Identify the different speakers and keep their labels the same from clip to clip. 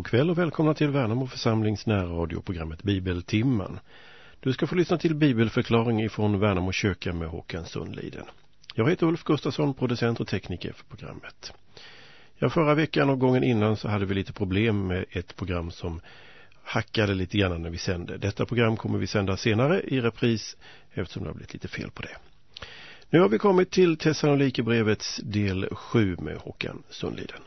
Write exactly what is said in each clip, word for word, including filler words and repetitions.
Speaker 1: kväll och välkomna till Värnamo församlings närradioprogrammet Bibeltimmen. Du ska få lyssna till bibelförklaring ifrån Värnamo kyrka med Håkan Sundliden. Jag heter Ulf Gustafsson, producent och tekniker för programmet. Ja, förra veckan och gången innan så hade vi lite problem med ett program som hackade lite grann när vi sände. Detta program kommer vi sända senare i repris eftersom det har blivit lite fel på det. Nu har vi kommit till Thessalonikerbrevets del sju med Håkan Sundliden.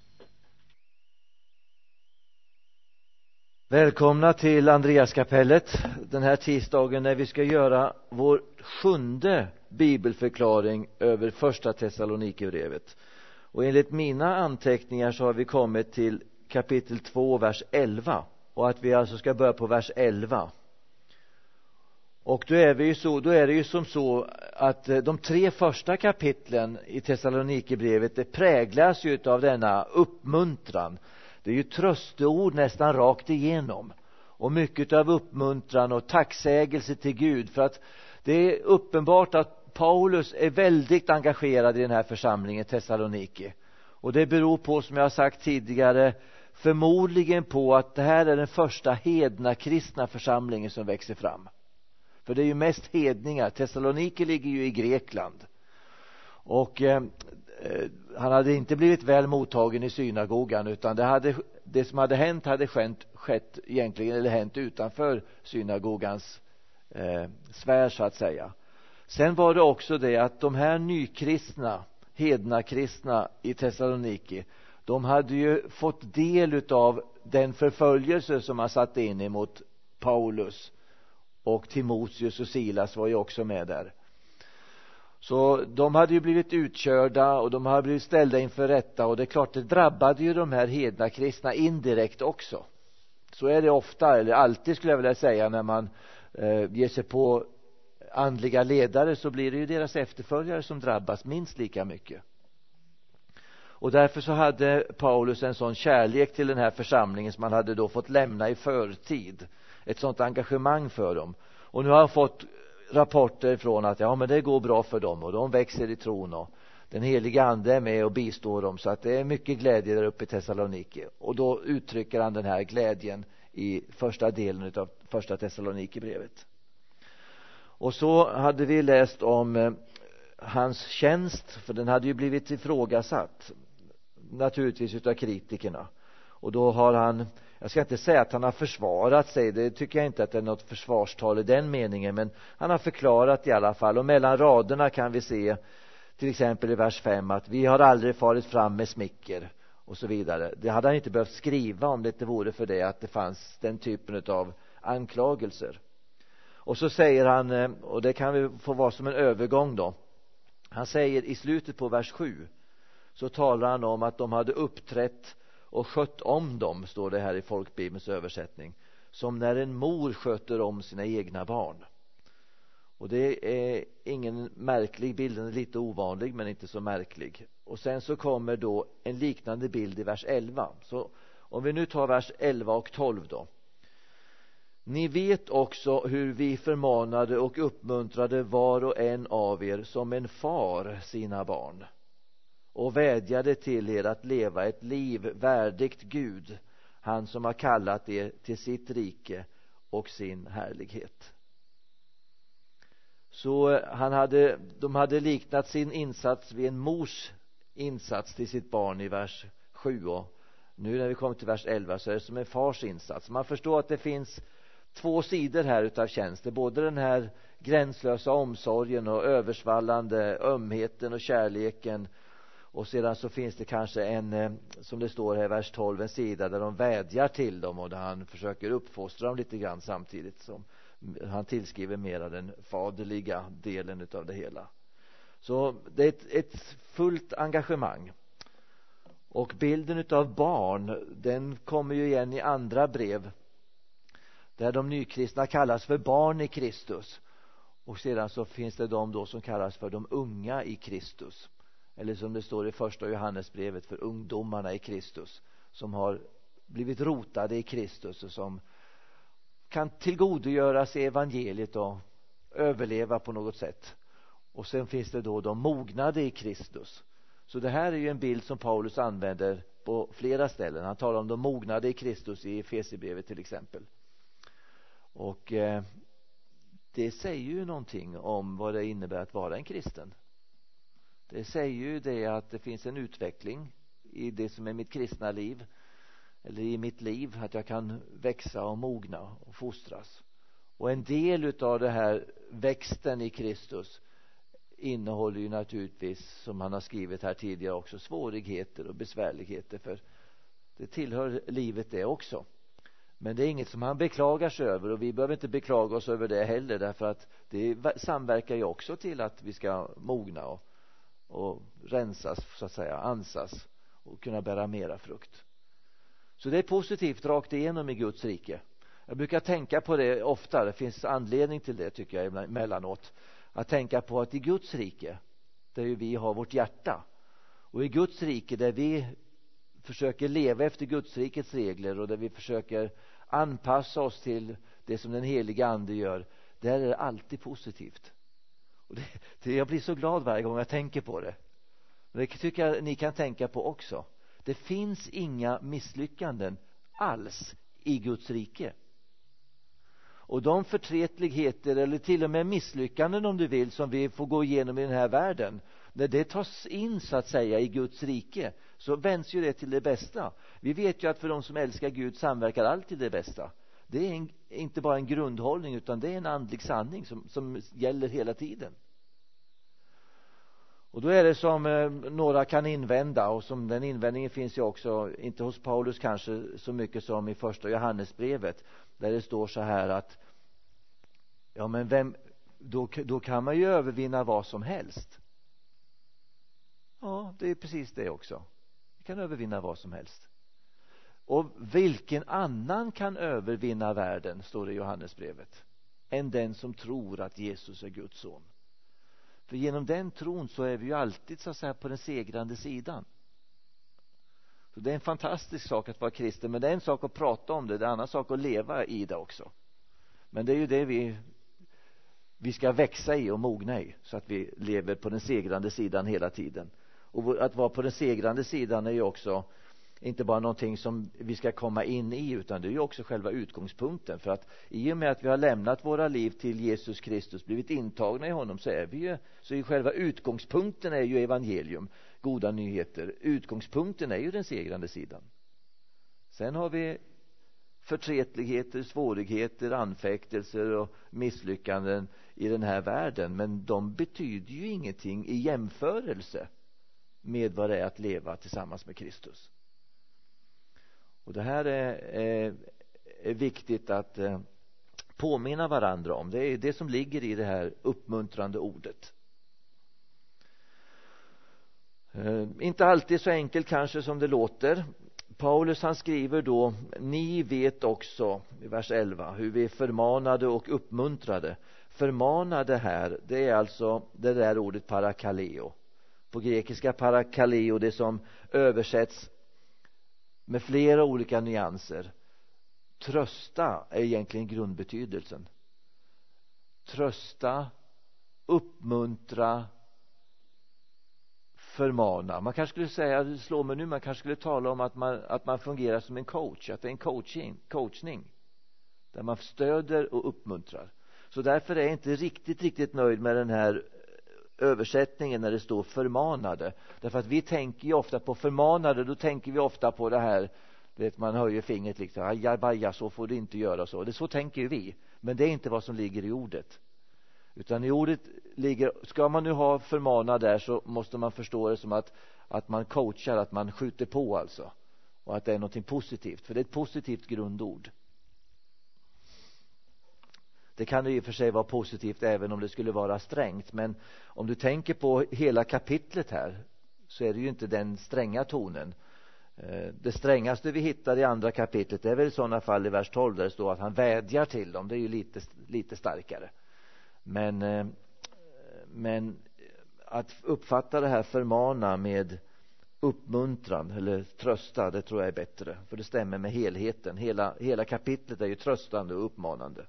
Speaker 2: Välkomna till Andreaskapellet den här tisdagen när vi ska göra vår sjunde bibelförklaring över första Thessalonikerbrevet. Och enligt mina anteckningar så har vi kommit till kapitel två, vers elva. Och att vi alltså ska börja på vers elva. Och då är, vi ju så, då är det ju som så att de tre första kapitlen i Thessalonikerbrevet det präglas ju av denna uppmuntran. Det är ju trösteord nästan rakt igenom. Och mycket av uppmuntran och tacksägelse till Gud. För att det är uppenbart att Paulus är väldigt engagerad i den här församlingen Thessalonike. Och det beror på, som jag har sagt tidigare, förmodligen på att det här är den första hedna kristna församlingen som växer fram. För det är ju mest hedningar. Thessalonike ligger ju i Grekland. Och eh, han hade inte blivit väl mottagen i synagogan, utan det, hade, det som hade hänt hade skett, skett egentligen eller hänt utanför synagogans eh, sfär så att säga. Sen var det också det att de här nykristna, hedna kristna i Thessalonike, de hade ju fått del av den förföljelse som man satt in emot Paulus, och Timoteus och Silas var ju också med där. Så de hade ju blivit utkörda och de hade blivit ställda inför rätta, och det är klart det drabbade ju de här hedna kristna indirekt också. Så är det ofta, eller alltid skulle jag vilja säga, när man eh, ger sig på andliga ledare, så blir det ju deras efterföljare som drabbas minst lika mycket. Och därför så hade Paulus en sån kärlek till den här församlingen som man hade då fått lämna i förtid. Ett sånt engagemang för dem. Och nu har jag fått rapporter från att ja, men det går bra för dem och de växer i tron och den heliga ande är med och bistår dem, så att det är mycket glädje där uppe i Thessalonike. Och då uttrycker han den här glädjen i första delen av första Thessalonikerbrevet. Och så hade vi läst om eh, hans tjänst, för den hade ju blivit ifrågasatt naturligtvis utav kritikerna. Och då har han, jag ska inte säga att han har försvarat sig, det tycker jag inte att det är något försvarstal i den meningen, men han har förklarat i alla fall. Och mellan raderna kan vi se till exempel i vers fem att vi har aldrig farit fram med smicker och så vidare. Det hade han inte behövt skriva om det inte vore för det att det fanns den typen av anklagelser. Och så säger han, och det kan vi få vara som en övergång då, han säger i slutet på vers sju, så talar han om att de hade uppträtt och skött om dem, står det här i folkbibelns översättning, som när en mor sköter om sina egna barn. Och det är ingen märklig bild, den är lite ovanlig men inte så märklig. Och sen så kommer då en liknande bild i vers elva. Så om vi nu tar vers elva och tolv då. Ni vet också hur vi förmanade och uppmuntrade var och en av er som en far sina barn, och vädjade till er att leva ett liv värdigt Gud, han som har kallat er till sitt rike och sin härlighet. Så han hade, de hade liknat sin insats vid en mors insats till sitt barn i vers sju, och nu när vi kommer till vers elva så är det som en fars insats. Man förstår att det finns två sidor här utav tjänsten, både den här gränslösa omsorgen och översvallande ömheten och kärleken. Och sedan så finns det kanske en, som det står här i vers tolv, en sida där de vädjar till dem och där han försöker uppfostra dem lite grann, samtidigt som han tillskriver mera den faderliga delen utav det hela. Så det är ett, ett fullt engagemang. Och bilden utav barn, den kommer ju igen i andra brev, där de nykristna kallas för barn i Kristus. Och sedan så finns det de då som kallas för de unga i Kristus. Eller som det står i första Johannesbrevet, för ungdomarna i Kristus, som har blivit rotade i Kristus och som kan tillgodogöra sig evangeliet och överleva på något sätt. Och sen finns det då de mognade i Kristus. Så det här är ju en bild som Paulus använder på flera ställen. Han talar om de mognade i Kristus i Efesierbrevet till exempel. Och eh, det säger ju någonting om vad det innebär att vara en kristen. Det säger ju det att det finns en utveckling i det som är mitt kristna liv, eller i mitt liv, att jag kan växa och mogna och fostras. Och en del utav det här växten i Kristus innehåller ju naturligtvis, som han har skrivit här tidigare också, svårigheter och besvärligheter, för det tillhör livet det också. Men det är inget som han beklagar sig över, och vi behöver inte beklaga oss över det heller, därför att det samverkar ju också till att vi ska mogna och, och rensas, så att säga, ansas och kunna bära mera frukt. Så det är positivt rakt igenom i Guds rike. Jag brukar tänka på det ofta, det finns anledning till det tycker jag emellanåt, att tänka på att i Guds rike, där ju vi har vårt hjärta, och i Guds rike där vi försöker leva efter Guds rikets regler och där vi försöker anpassa oss till det som den heliga ande gör, där är det alltid positivt. Och det, det, jag blir så glad varje gång jag tänker på det. Det tycker jag ni kan tänka på också. Det finns inga misslyckanden alls i Guds rike. Och de förtretligheter eller till och med misslyckanden om du vill som vi får gå igenom i den här världen, när det tas in så att säga i Guds rike, så vänds ju det till det bästa. Vi vet ju att för de som älskar Gud samverkar alltid det bästa. Det är en, inte bara en grundhållning, utan det är en andlig sanning som, som gäller hela tiden. Och då är det som eh, några kan invända, och som den invändningen finns ju också, inte hos Paulus kanske så mycket som i första Johannesbrevet, där det står så här att ja men vem, då, då kan man ju övervinna vad som helst. Ja, det är precis det också. Vi kan övervinna vad som helst. Och vilken annan kan övervinna världen, står det i Johannesbrevet, än den som tror att Jesus är Guds son. För genom den tron så är vi ju alltid så att säga på den segrande sidan. Så det är en fantastisk sak att vara kristen, men det är en sak att prata om det, det är en annan sak att leva i det också. Men det är ju det vi, vi ska växa i och mogna i, så att vi lever på den segrande sidan hela tiden. Och att vara på den segrande sidan är ju också inte bara någonting som vi ska komma in i, utan det är ju också själva utgångspunkten. För att i och med att vi har lämnat våra liv till Jesus Kristus, blivit intagna i honom, så är vi ju, så är själva utgångspunkten är ju evangelium, goda nyheter. Utgångspunkten är ju den segrande sidan. Sen har vi förtretligheter, svårigheter, anfäktelser och misslyckanden i den här världen, men de betyder ju ingenting i jämförelse med vad det är att leva tillsammans med Kristus. Och det här är, är, är viktigt att eh, påminna varandra om. Det är det som ligger i det här uppmuntrande ordet. Eh, inte alltid så enkelt kanske som det låter. Paulus han skriver då: ni vet också, i vers elva, hur vi är förmanade och uppmuntrade. Förmanade här, det är alltså det där ordet parakaleo. På grekiska parakaleo, det som översätts med flera olika nyanser. Trösta är egentligen grundbetydelsen. Trösta, uppmuntra, förmana. Man kanske skulle säga, det slår mig nu, man kanske skulle tala om att man, att man fungerar som en coach. Att det är en coaching, coachning. Där man stöder och uppmuntrar. Så därför är jag inte riktigt, riktigt nöjd med den här översättningen när det står förmanade. Därför att vi tänker ju ofta på förmanade, då tänker vi ofta på det här, vet, man höjer fingret liksom, aja baja, så får du inte göra så. Det så tänker ju vi, men det är inte vad som ligger i ordet. Utan i ordet ligger, ska man nu ha förmana där, så måste man förstå det som att, att man coachar, att man skjuter på alltså. Och att det är något positivt, för det är ett positivt grundord. Det kan ju i och för sig vara positivt även om det skulle vara strängt. Men om du tänker på hela kapitlet här, så är det ju inte den stränga tonen. Det strängaste vi hittar i andra kapitlet är väl i sådana fall i vers tolv, där det står att han vädjar till dem. Det är ju lite, lite starkare. Men, men att uppfatta det här förmana med uppmuntran eller trösta, det tror jag är bättre. För det stämmer med helheten. Hela, hela kapitlet är ju tröstande och uppmanande.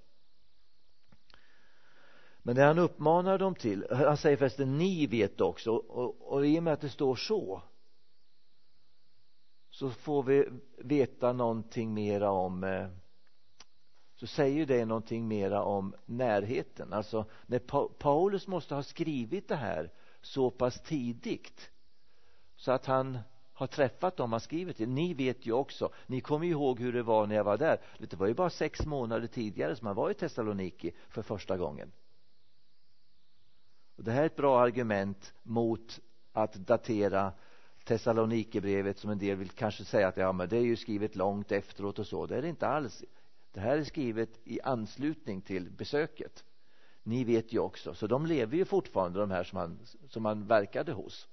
Speaker 2: Men det han uppmanar dem till, han säger förresten, ni vet också, och, och i och med att det står så, så får vi veta någonting mera om eh, så säger det någonting mera om närheten. Alltså när pa- Paulus måste ha skrivit det här så pass tidigt så att han har träffat dem han skrivit till. Ni vet ju också, ni kommer ju ihåg hur det var när jag var där. Det var ju bara sex månader tidigare som han var i Thessaloniki för första gången. Och det här är ett bra argument mot att datera Thessalonikerbrevet, som en del vill kanske säga att ja, men det är ju skrivet långt efteråt och så. Det är det inte alls. Det här är skrivet i anslutning till besöket. Ni vet ju också. Så de lever ju fortfarande, de här som han, som han verkade hos.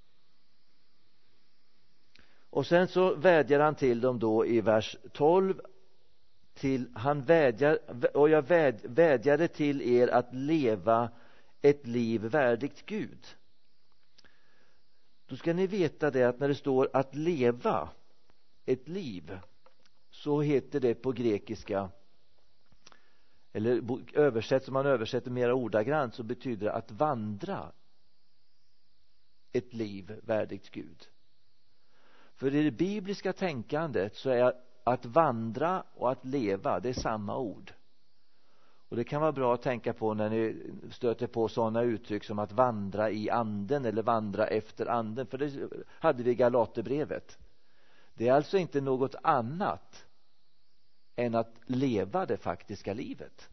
Speaker 2: Och sen så vädjar han till dem då i vers tolv. Till, han vädjar, och jag väd, vädjade till er att leva ett liv värdigt Gud. Då ska ni veta det att när det står att leva ett liv, så heter det på grekiska, eller översätt som man översätter mera ordagrant, så betyder det att vandra ett liv värdigt Gud. För i det bibliska tänkandet så är att vandra och att leva, det är samma ord. Och det kan vara bra att tänka på när ni stöter på sådana uttryck som att vandra i anden eller vandra efter anden. För det hade vi i Galaterbrevet. Det är alltså inte något annat än att leva det faktiska livet.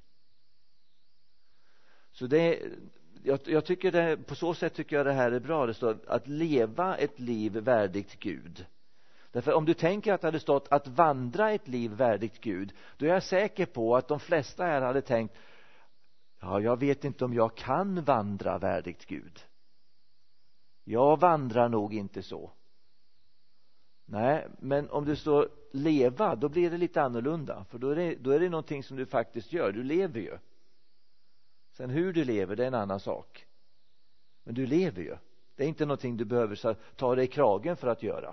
Speaker 2: Så det jag, jag tycker det, på så sätt tycker jag det här är bra. Det står att leva ett liv värdigt Gud. Därför om du tänker att det hade stått att vandra ett liv värdigt Gud, då är jag säker på att de flesta här hade tänkt, ja, jag vet inte om jag kan vandra värdigt Gud. Jag vandrar nog inte så. Nej, men om det står leva, då blir det lite annorlunda. För då är det, då är det någonting som du faktiskt gör. Du lever ju. Sen hur du lever, det är en annan sak. Men du lever ju. Det är inte någonting du behöver ta dig i kragen för att göra.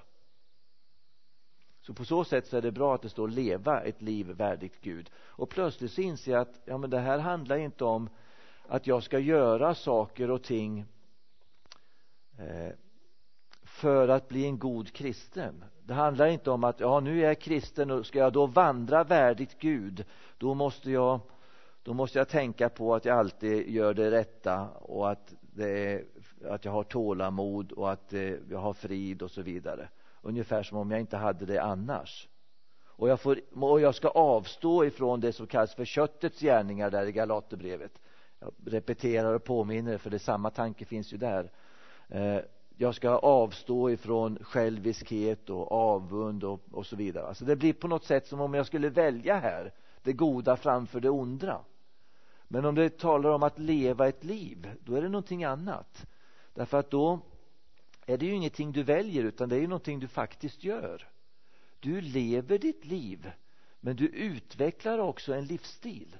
Speaker 2: Så på så sätt så är det bra att det står leva ett liv värdigt Gud. Och plötsligt så inser jag att ja, men det här handlar inte om att jag ska göra saker och ting eh, för att bli en god kristen. Det handlar inte om att ja, nu är jag kristen och ska jag då vandra värdigt Gud, då måste jag då måste jag tänka på att jag alltid gör det rätta och att, det är, att jag har tålamod och att eh, jag har frid och så vidare. Ungefär som om jag inte hade det annars. Och jag, får, och jag ska avstå ifrån det som kallas för köttets gärningar där i Galaterbrevet. Jag repeterar och påminner, för det samma tanke finns ju där. Eh, jag ska avstå ifrån själviskhet och avund och, och så vidare. Alltså det blir på något sätt som om jag skulle välja här det goda framför det onda. Men om det talar om att leva ett liv, då är det någonting annat. Därför att då är det ju ingenting du väljer, utan det är ju någonting du faktiskt gör. Du lever ditt liv, men du utvecklar också en livsstil.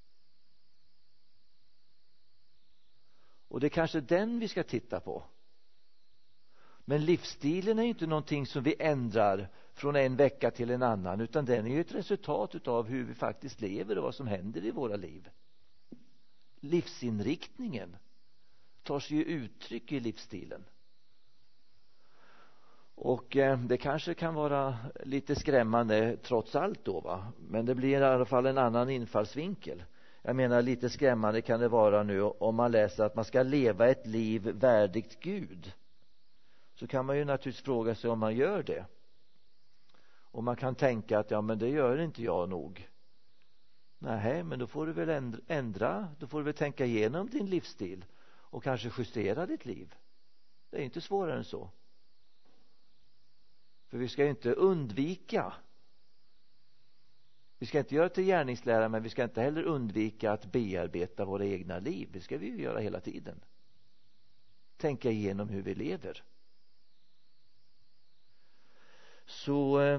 Speaker 2: Och det är kanske den vi ska titta på. Men livsstilen är inte någonting som vi ändrar från en vecka till en annan, utan den är ju ett resultat av hur vi faktiskt lever och vad som händer i våra liv. Livsinriktningen tar sig ju uttryck i livsstilen. Och eh, det kanske kan vara lite skrämmande trots allt då, va? Men det blir i alla fall en annan infallsvinkel. Jag menar, lite skrämmande kan det vara nu om man läser att man ska leva ett liv värdigt Gud. Så kan man ju naturligtvis fråga sig om man gör det. Och man kan tänka att ja, men det gör inte jag nog. Nej, men då får du väl ändra, då får du väl tänka igenom din livsstil och kanske justera ditt liv. Det är inte svårare än så. För vi ska inte undvika. Vi ska inte göra till gärningslära, men vi ska inte heller undvika att bearbeta våra egna liv. Det ska vi ju göra hela tiden. Tänka igenom hur vi lever. Så,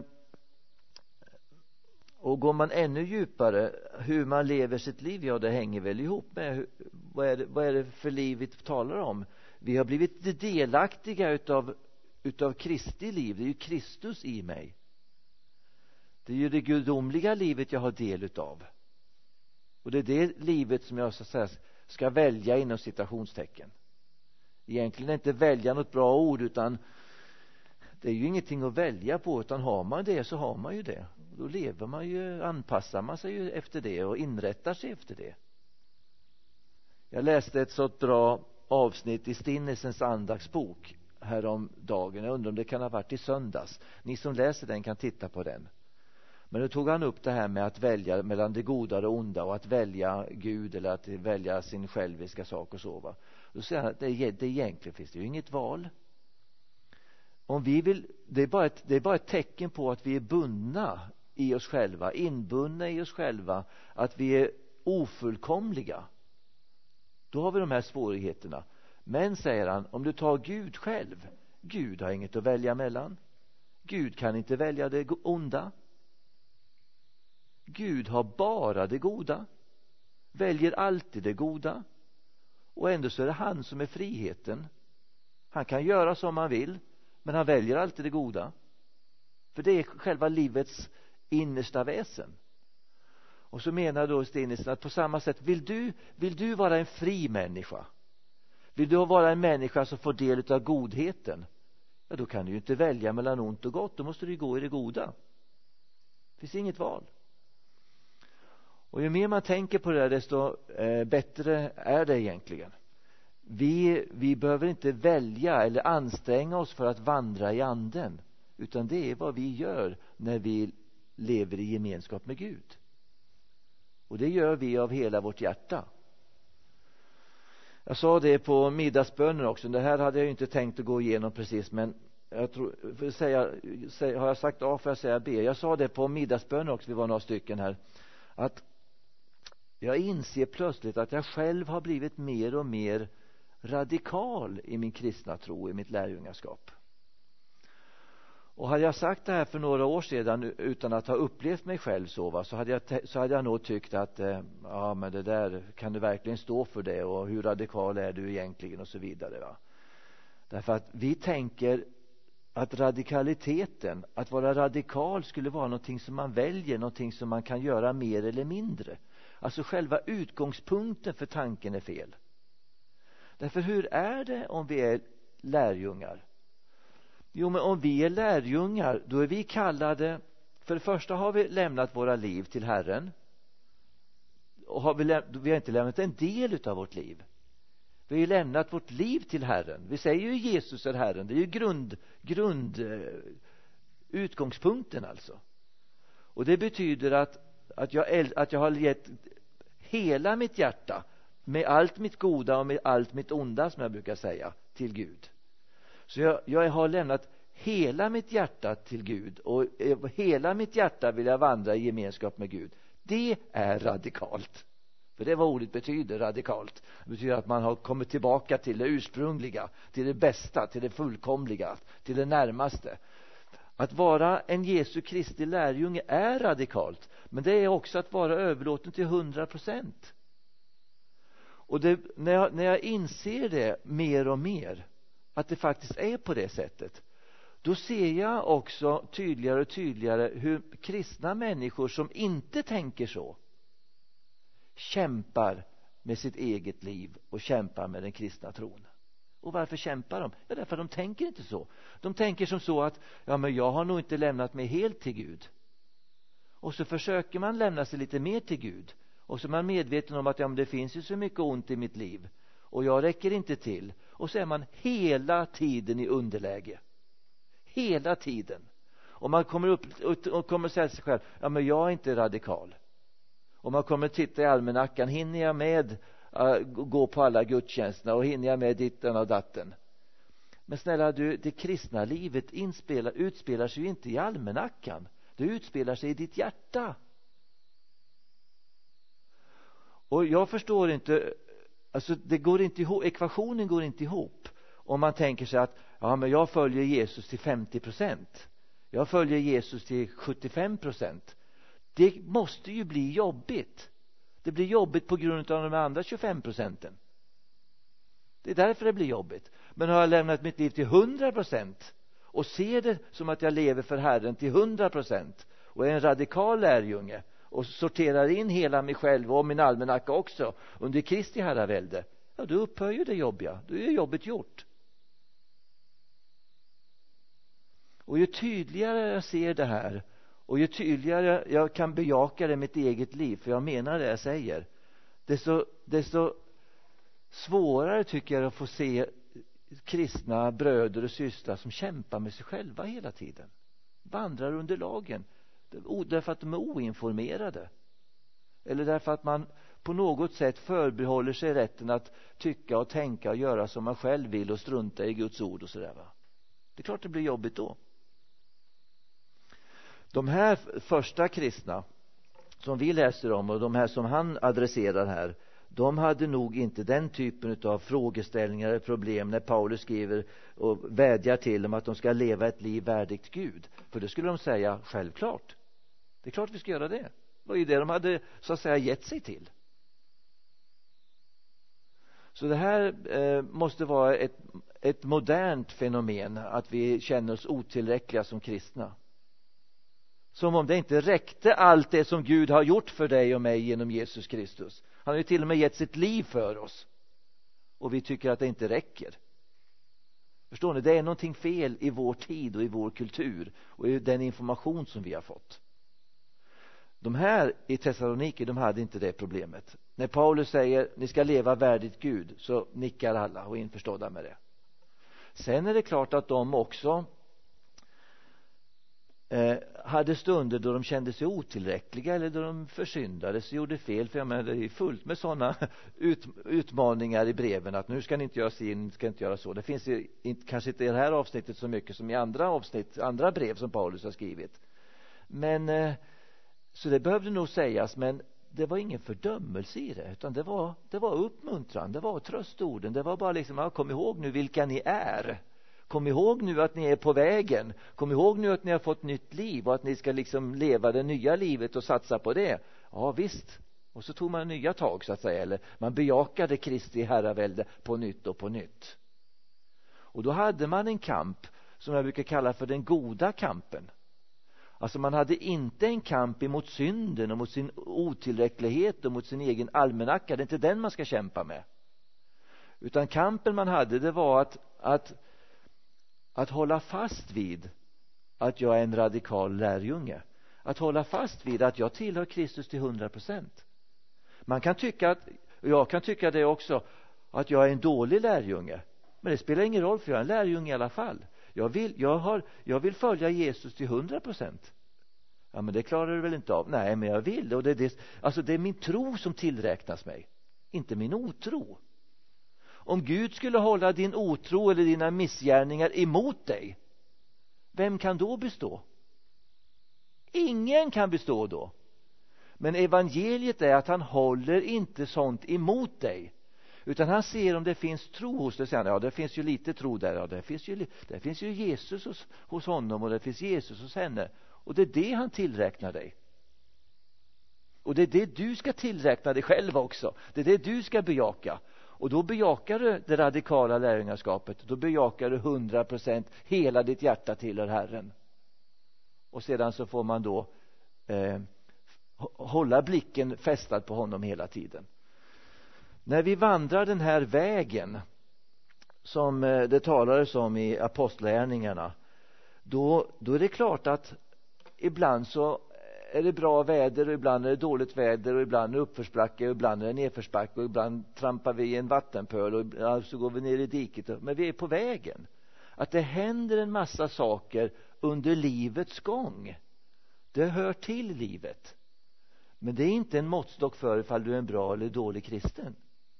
Speaker 2: och går man ännu djupare, hur man lever sitt liv, ja, det hänger väl ihop med hur, vad, är det, vad är det för liv vi talar om. Vi har blivit delaktiga utav, utav Kristi liv. Det är ju Kristus i mig. Det är ju det gudomliga livet jag har del utav. Och det är det livet som jag så att säga ska välja inom citationstecken. Egentligen inte välja något bra ord, utan Det är ju ingenting att välja på, utan har man det så har man ju det. Då lever man ju, anpassar man sig ju efter det och inrättar sig efter det. Jag läste ett så bra avsnitt i Stinnesens andaktsbok härom dagen. Jag undrar om det kan ha varit i söndags. Ni som läser den kan titta på den. Men då tog han upp det här med att välja mellan det goda och det onda, och att välja Gud eller att välja sin själviska sak och så, va. Då säger han att det, det egentligen finns det ju inget val. Om vi vill, det är bara ett, det är bara ett tecken på att vi är bundna i oss själva, inbundna i oss själva, att vi är ofullkomliga. Då har vi de här svårigheterna. Men, säger han, om du tar Gud själv, Gud har inget att välja mellan. Gud kan inte välja det onda. Gud har bara det goda, väljer alltid det goda, och ändå så är det han som är friheten. Han kan göra som han vill, men han väljer alltid det goda, för det är själva livets innersta väsen. Och så menar då Stinesen att på samma sätt, vill du, vill du vara en fri människa, vill du vara en människa som får del av godheten, ja, då kan du ju inte välja mellan ont och gott, då måste du gå i det goda. Det finns inget val. Och ju mer man tänker på det där, desto eh, bättre är det egentligen. Vi, vi behöver inte välja eller anstränga oss för att vandra i anden, utan det är vad vi gör när vi lever i gemenskap med Gud. Och det gör vi av hela vårt hjärta. Jag sa det på middagsbönen också. Det här hade jag ju inte tänkt att gå igenom precis, men jag tror, för att säga, säga, har jag sagt A får jag säga B. Jag sa det på middagsbönen också, vi var några stycken här, att jag inser plötsligt att jag själv har blivit mer och mer radikal i min kristna tro, i mitt lärjungaskap. Och hade jag sagt det här för några år sedan utan att ha upplevt mig själv så, va, så, hade jag, så hade jag nog tyckt att eh, ja, men det där, kan du verkligen stå för det, och hur radikal är du egentligen och så vidare, va. Därför att vi tänker att radikaliteten, att vara radikal, skulle vara någonting som man väljer, någonting som man kan göra mer eller mindre. Alltså själva utgångspunkten för tanken är fel. Därför hur är det om vi är lärjungar? Jo, men om vi är lärjungar, då är vi kallade, för det första har vi lämnat våra liv till Herren, och har vi, läm- vi har inte lämnat en del av vårt liv. Vi har ju lämnat vårt liv till Herren. Vi säger ju Jesus är Herren. Det är ju grund, grund eh, utgångspunkten alltså. Och det betyder att, att, jag, att jag har gett hela mitt hjärta, med allt mitt goda och med allt mitt onda, som jag brukar säga, till Gud. Så jag, jag har lämnat hela mitt hjärta till Gud, och hela mitt hjärta vill jag vandra i gemenskap med Gud. Det är radikalt. För det är vad ordet betyder, radikalt. Det betyder att man har kommit tillbaka till det ursprungliga, till det bästa, till det fullkomliga, till det närmaste. Att vara en Jesu Kristi lärjunge är radikalt, men det är också att vara överlåten till hundra procent. Och det, när, jag, när jag inser det mer och mer, att det faktiskt är på det sättet, då ser jag också tydligare och tydligare hur kristna människor som inte tänker så kämpar med sitt eget liv och kämpar med den kristna tron. Och varför kämpar de? Ja, därför att de tänker inte så. De tänker som så att ja, men jag har nog inte lämnat mig helt till Gud. Och så försöker man lämna sig lite mer till Gud. Och så är man medveten om att ja, men det finns ju så mycket ont i mitt liv, och jag räcker inte till. Och så är man hela tiden i underläge. Hela tiden. Och man kommer upp och kommer säga till sig själv, ja, men jag är inte radikal. Och man kommer titta i almanackan, hinner jag med uh, gå på alla gudstjänsterna, och hinner jag med ditten och datten? Men snälla du, det kristna livet inspelar, utspelar sig ju inte i almanackan. Det utspelar sig i ditt hjärta. Och jag förstår inte, alltså det går inte ihop, ekvationen går inte ihop om man tänker sig att ja, men jag följer Jesus till femtio procent. Jag följer Jesus till sjuttiofem procent. Det måste ju bli jobbigt. Det blir jobbigt på grund av de andra tjugofem procenten. Det är därför det blir jobbigt. Men har jag lämnat mitt liv till hundra procent och ser det som att jag lever för Herren till hundra procent och är en radikal lärjunge och sorterar in hela mig själv och min almanacka också under Kristi herravälde, ja, då upphör ju det jobbiga. Då är jobbet gjort. Och ju tydligare jag ser det här, och ju tydligare jag kan bejaka det i mitt eget liv, för jag menar det jag säger, desto, desto svårare tycker jag att få se kristna bröder och systrar som kämpar med sig själva hela tiden, vandrar under lagen därför att de är oinformerade, eller därför att man på något sätt förbehåller sig rätten att tycka och tänka och göra som man själv vill och strunta i Guds ord och sådär, va? Det är klart det blir jobbigt då. De här första kristna som vi läser om och de här som han adresserar här, de hade nog inte den typen av frågeställningar eller problem när Paulus skriver och vädjar till dem att de ska leva ett liv värdigt Gud. För det skulle de säga självklart. Det är klart vi ska göra det. Det var ju det de hade så att säga gett sig till. Så det här eh, måste vara ett, ett modernt fenomen, att vi känner oss otillräckliga som kristna. Som om det inte räckte allt det som Gud har gjort för dig och mig genom Jesus Kristus. Han har ju till och med gett sitt liv för oss. Och vi tycker att det inte räcker. Förstår ni? Det är någonting fel i vår tid och i vår kultur och i den information som vi har fått. De här i Thessaloniki, de hade inte det problemet. När Paulus säger ni ska leva värdigt Gud, så nickar alla och är införstådda med det. Sen är det klart att de också eh, hade stunder då de kände sig otillräckliga eller då de försyndades och gjorde fel. För jag menar, det är fullt med sådana ut, utmaningar i breven att nu ska ni inte göra sin, ska inte göra så. Det finns ju inte, kanske inte i det här avsnittet så mycket som i andra avsnitt, andra brev som Paulus har skrivit. Men eh, så det behövde nog sägas, men det var ingen fördömelse i det, utan det var, det var uppmuntran, det var tröstorden, det var bara liksom, ja, kom ihåg nu vilka ni är. Kom ihåg nu att ni är på vägen. Kom ihåg nu att ni har fått nytt liv och att ni ska liksom leva det nya livet och satsa på det. Ja visst. Och så tog man nya tag så att säga, eller man bejakade Kristi herravälde på nytt och på nytt. Och då hade man en kamp som jag brukar kalla för den goda kampen. Alltså man hade inte en kamp emot synden och mot sin otillräcklighet och mot sin egen almanacka. Det är inte den man ska kämpa med. Utan kampen man hade, det var att, att, att hålla fast vid att jag är en radikal lärjunge. Att hålla fast vid att jag tillhör Kristus till hundra procent. Man kan tycka att, och jag kan tycka det också, att jag är en dålig lärjunge. Men det spelar ingen roll, för jag är en lärjunge i alla fall. Jag vill, jag har, jag vill följa Jesus till hundra procent. Ja, men det klarar du väl inte av? Nej, men jag vill. Och det, det, alltså det är min tro som tillräknas mig, inte min otro. Om Gud skulle hålla din otro eller dina missgärningar emot dig, vem kan då bestå? Ingen kan bestå då. Men evangeliet är att han håller inte sånt emot dig. Utan han ser om det finns tro hos dig. Ja, det finns ju lite tro där. Ja, det finns ju, det finns ju Jesus hos, hos honom och det finns Jesus hos henne. Och det är det han tillräknar dig. Och det är det du ska tillräkna dig själv också. Det är det du ska bejaka. Och då bejakar du det radikala lärjungaskapet. Då bejakar du hundra procent, hela ditt hjärta tillhör Herren. Och sedan så får man då eh, hålla blicken fästad på honom hela tiden. När vi vandrar den här vägen som det talades om i apostlagärningarna, då, då är det klart att ibland så är det bra väder och ibland är det dåligt väder och ibland är det uppförsbacke och ibland är det nedförsbacke och ibland trampar vi i en vattenpöl och ibland så går vi ner i diket. Men vi är på vägen. Att det händer en massa saker under livets gång. Det hör till livet. Men det är inte en måttstock för ifall du är en bra eller dålig kristen.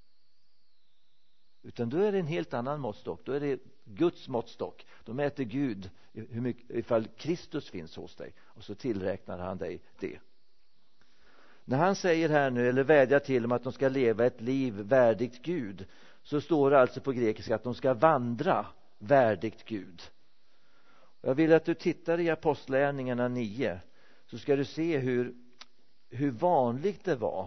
Speaker 2: Utan då är det en helt annan måttstock. Då är det Guds måttstock. Då mäter Gud hur mycket, ifall Kristus finns hos dig. Och så tillräknar han dig det. När han säger här nu, eller vädjar till dem att de ska leva ett liv värdigt Gud, så står det alltså på grekiska att de ska vandra värdigt Gud. Jag vill att du tittar i apostlagärningarna nio, så ska du se hur, hur vanligt det var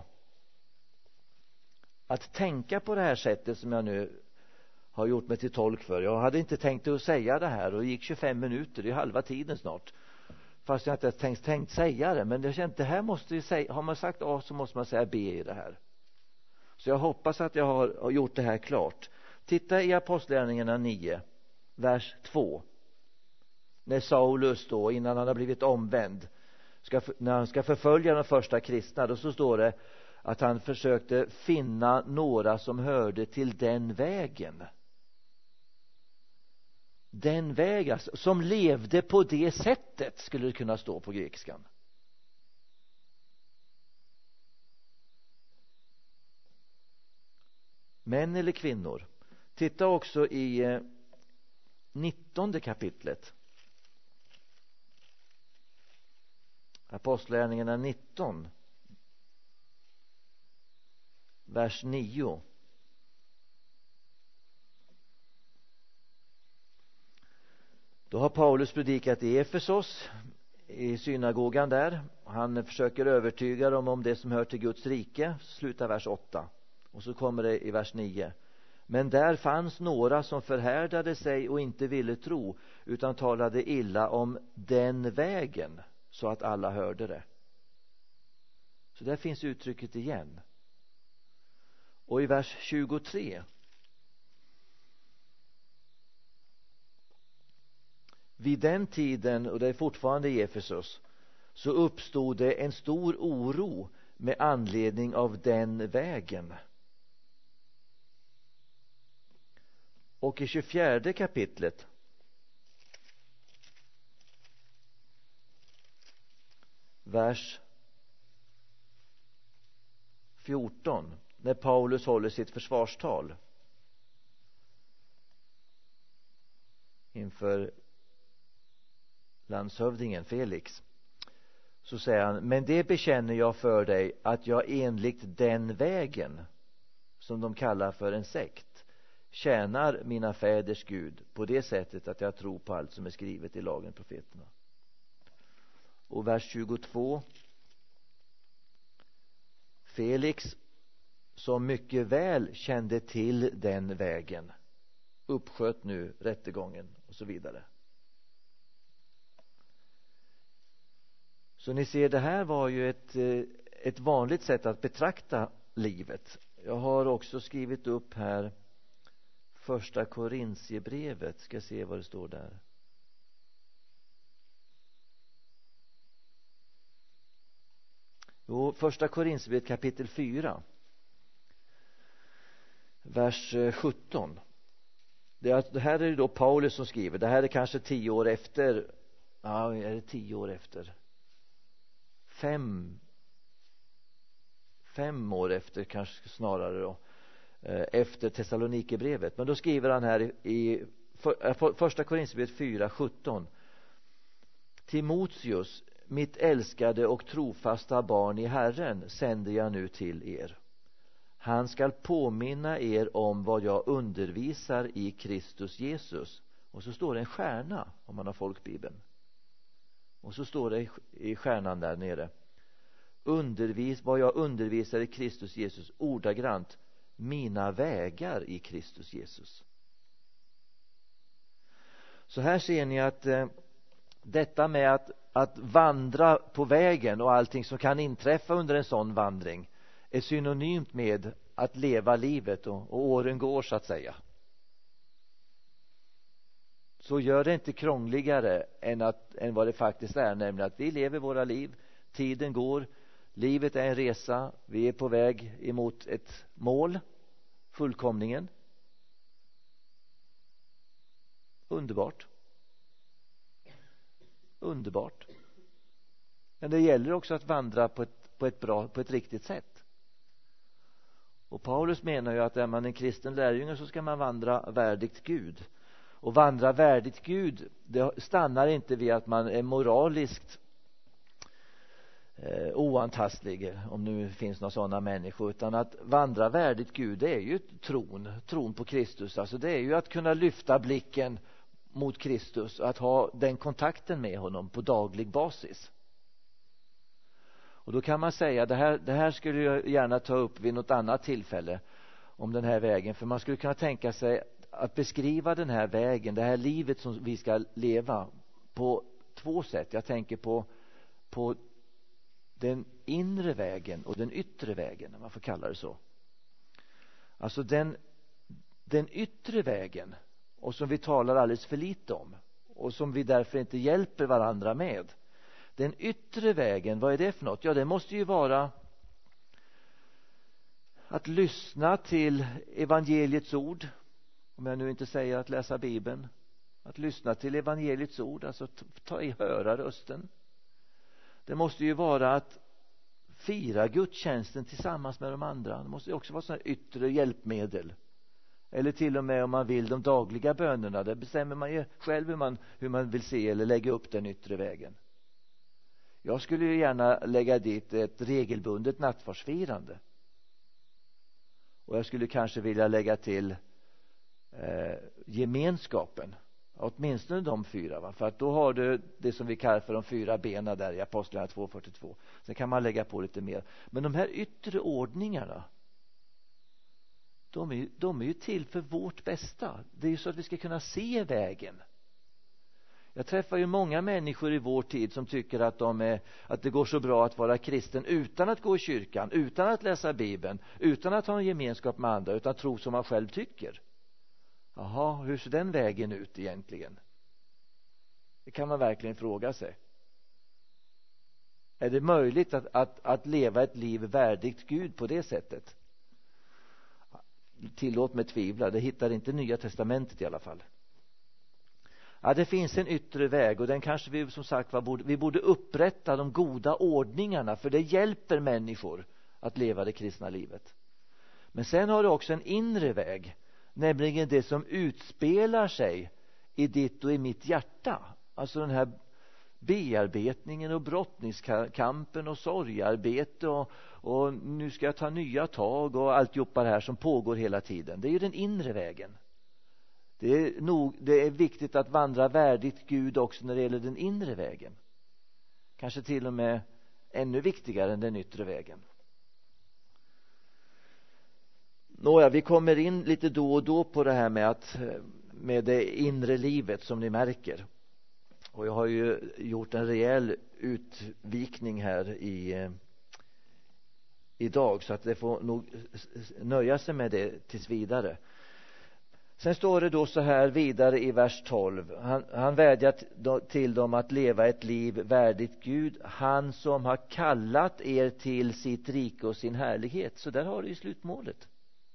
Speaker 2: att tänka på det här sättet som jag nu har gjort mig till tolk för. Jag hade inte tänkt att säga det här och det gick tjugofem minuter, det är halva tiden snart. Fast jag inte tänkt, tänkt säga det, men jag kände att det här måste ju säga, har man sagt A så måste man säga B i det här. Så jag hoppas att jag har, har gjort det här klart. Titta i apostlagärningarna nio, vers två. när Saulus då, innan han har blivit omvänd, ska, när han ska förfölja de första kristna, då så står det att han försökte finna några som hörde till den vägen. Den väg alltså, som levde på det sättet, skulle det kunna stå på grekiskan. Män eller kvinnor. Titta också i nittonde kapitlet. Apostlagärningarna nitton. Vers nio. Då har Paulus predikat i Efesos, i synagogan där. Han försöker övertyga dem om det som hör till Guds rike. Slutar vers åtta. Och så kommer det i vers nio. Men där fanns några som förhärdade sig och inte ville tro, utan talade illa om den vägen, så att alla hörde det. Så där finns uttrycket igen. Och i vers tjugotre. Vid den tiden, och det är fortfarande i Efesos, så uppstod det en stor oro med anledning av den vägen. Och i tjugofjärde kapitlet, vers fjorton, när Paulus håller sitt försvarstal inför landshövdingen Felix, så säger han: men det bekänner jag för dig, att jag enligt den vägen, som de kallar för en sekt, tjänar mina fäders Gud på det sättet att jag tror på allt som är skrivet i lagen, profeterna. Och vers tjugotvå. Felix, som mycket väl kände till den vägen, uppsköt nu rättegången, och så vidare. Så ni ser, det här var ju ett, ett vanligt sätt att betrakta livet. Jag har också skrivit upp här första Korinthierbrevet. Ska se vad det står där. Jo, första Korinthierbrevet kapitel fyra. Vers sjutton. Det, är, det här är det då Paulus som skriver. Det här är kanske tio år efter. Ja, är det tio år efter? Fem. Fem år efter kanske snarare då. Efter Thessalonikerbrevet. Men då skriver han här i för, första Korinthierbrevet fyra sjutton. Timoteus, mitt älskade och trofasta barn i Herren, sänder jag nu till er. Han skall påminna er om vad jag undervisar i Kristus Jesus. Och så står det en stjärna, om man har folkbibeln. Och så står det i stjärnan där nere: undervis vad jag undervisar i Kristus Jesus, ordagrant, mina vägar i Kristus Jesus. Så här ser ni att eh, detta med att, att vandra på vägen och allting som kan inträffa under en sån vandring är synonymt med att leva livet, och, och åren går, så att säga. Så gör det inte krångligare än, att, än vad det faktiskt är, nämligen att vi lever våra liv, tiden går, livet är en resa, vi är på väg emot ett mål, fullkomningen. Underbart. Underbart. Men det gäller också att vandra på ett, på ett bra, på ett riktigt sätt. Och Paulus menar ju att är man en kristen lärjunge så ska man vandra värdigt Gud. Och vandra värdigt Gud, det stannar inte vid att man är moraliskt eh, oantastlig, om nu finns några sådana människor, utan att vandra värdigt Gud, det är ju tron, tron på Kristus. Alltså det är ju att kunna lyfta blicken mot Kristus och att ha den kontakten med honom på daglig basis. Och då kan man säga, det här, det här skulle jag gärna ta upp vid något annat tillfälle om den här vägen, för man skulle kunna tänka sig att beskriva den här vägen, det här livet som vi ska leva, på två sätt. Jag tänker på, på den inre vägen och den yttre vägen, om man får kalla det så. Alltså den, den yttre vägen, och som vi talar alldeles för lite om, och som vi därför inte hjälper varandra med. Den yttre vägen, vad är det för något? Ja, det måste ju vara att lyssna till evangeliets ord. Om jag nu inte säger att läsa Bibeln. Att lyssna till evangeliets ord, alltså ta i höra rösten. Det måste ju vara att fira gudstjänsten tillsammans med de andra. Det måste ju också vara sådana yttre hjälpmedel. Eller till och med om man vill de dagliga bönerna. Där bestämmer man ju själv hur man, hur man vill se eller lägga upp den yttre vägen. Jag skulle ju gärna lägga dit ett regelbundet nattvardsfirande. Och jag skulle kanske vilja lägga till eh, gemenskapen. Åtminstone de fyra. Va? För att då har du det som vi kallar för de fyra bena där i Apostlarna två fyrtiotvå. Sen kan man lägga på lite mer. Men de här yttre ordningarna, de är, de är ju till för vårt bästa. Det är ju så att vi ska kunna se vägen. Jag träffar ju många människor i vår tid som tycker att, de är, att det går så bra att vara kristen utan att gå i kyrkan, utan att läsa Bibeln, utan att ha en gemenskap med andra, utan att tro som man själv tycker. Jaha, hur ser den vägen ut egentligen? Det kan man verkligen fråga sig. Är det möjligt att, att, att leva ett liv värdigt Gud på det sättet? Tillåt mig tvivla, det hittar inte Nya testamentet i alla fall. Ja, det finns en yttre väg och den kanske vi som sagt var borde, vi borde upprätta de goda ordningarna, för det hjälper människor att leva det kristna livet. Men sen har det också en inre väg, nämligen det som utspelar sig i ditt och i mitt hjärta. Alltså den här bearbetningen och brottningskampen och sorgarbete och, och nu ska jag ta nya tag och alltihopa det här som pågår hela tiden. Det är ju den inre vägen. Det är, nog, det är viktigt att vandra värdigt Gud också när det gäller den inre vägen. Kanske till och med ännu viktigare än den yttre vägen. Nåja, vi kommer in lite då och då på det här med, att, med det inre livet som ni märker. Och jag har ju gjort en rejäl utvikning här i, idag, så att det får nog nöja sig med det tills vidare. Sen står det då så här vidare i vers tolv. Han, han vädjar till dem att leva ett liv värdigt Gud. Han som har kallat er till sitt rike och sin härlighet. Så där har du ju slutmålet.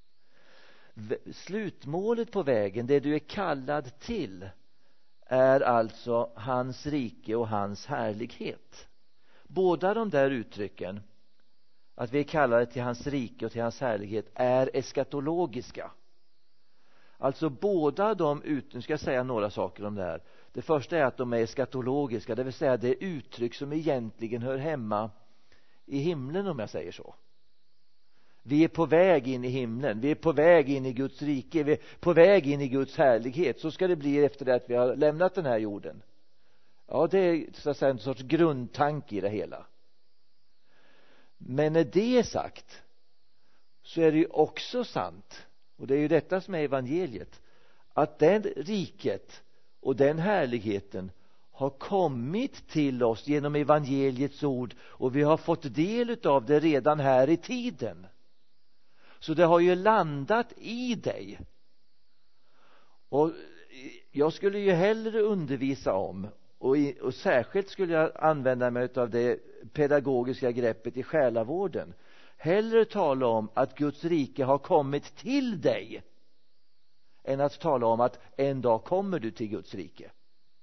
Speaker 2: Slutmålet på vägen, det du är kallad till, är alltså hans rike och hans härlighet. Båda de där uttrycken, att vi är kallade till hans rike och till hans härlighet, är eskatologiska. Alltså båda de ut, nu ska jag säga några saker om det här. Det första är att de är eskatologiska, det vill säga det är uttryck som egentligen hör hemma i himlen, om jag säger så. Vi är på väg in i himlen, vi är på väg in i Guds rike, vi är på väg in i Guds härlighet. Så ska det bli efter det att vi har lämnat den här jorden. Ja, det är så att säga en sorts grundtanke i det hela. Men när det är sagt, så är det ju också sant, och det är ju detta som är evangeliet, att den riket och den härligheten har kommit till oss genom evangeliets ord, och vi har fått del av det redan här i tiden. Så det har ju landat i dig. Och jag skulle ju hellre undervisa om, och, i, och särskilt skulle jag använda mig av det pedagogiska greppet i själavården, hellre tala om att Guds rike har kommit till dig än att tala om att en dag kommer du till Guds rike.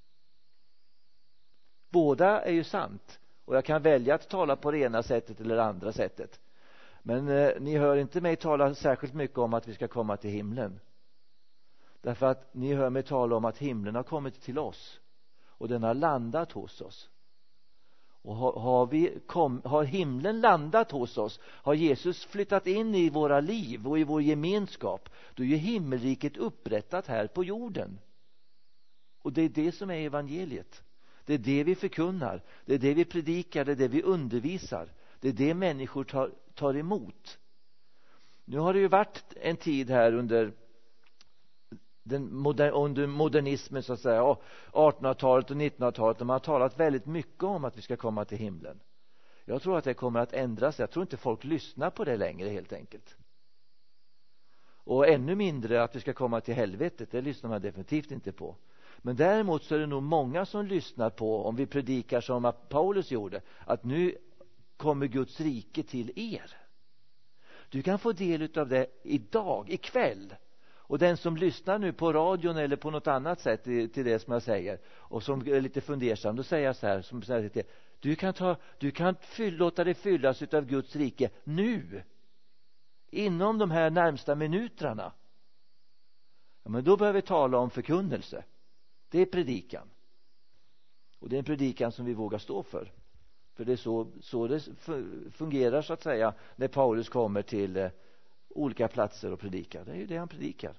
Speaker 2: Båda är ju sant, och jag kan välja att tala på det ena sättet eller det andra sättet. Men eh, ni hör inte mig tala särskilt mycket om att vi ska komma till himlen. Därför att ni hör mig tala om att himlen har kommit till oss, och den har landat hos oss. Och har, har, vi kom, har himlen landat hos oss, har Jesus flyttat in i våra liv och i vår gemenskap, då är ju himmelriket upprättat här på jorden. Och det är det som är evangeliet. Det är det vi förkunnar, det är det vi predikar, det är det vi undervisar. Det är det människor tar, tar emot. Nu har det ju varit en tid här under den moder, under modernismen, så att säga, artonhundratalet och nittonhundratalet, och man har talat väldigt mycket om att vi ska komma till himlen. Jag tror att det kommer att ändras. Jag tror inte folk lyssnar på det längre, helt enkelt. Och ännu mindre att vi ska komma till helvetet, det lyssnar man definitivt inte på. Men däremot så är det nog många som lyssnar på, om vi predikar som Paulus gjorde, att nu kommer Guds rike till er. Du kan få del av det idag, ikväll. Och den som lyssnar nu på radion eller på något annat sätt till det som jag säger, och som är lite fundersam, då säger jag så här, som säger till, du kan ta, du kan fyll, låta dig fyllas av Guds rike nu, inom de här närmsta minuterna. Ja, men då behöver vi tala om förkunnelse. Det är predikan. Och det är en predikan som vi vågar stå för. För det är så, så det fungerar, så att säga, när Paulus kommer till eh, olika platser och predikar. Det är ju det han predikar.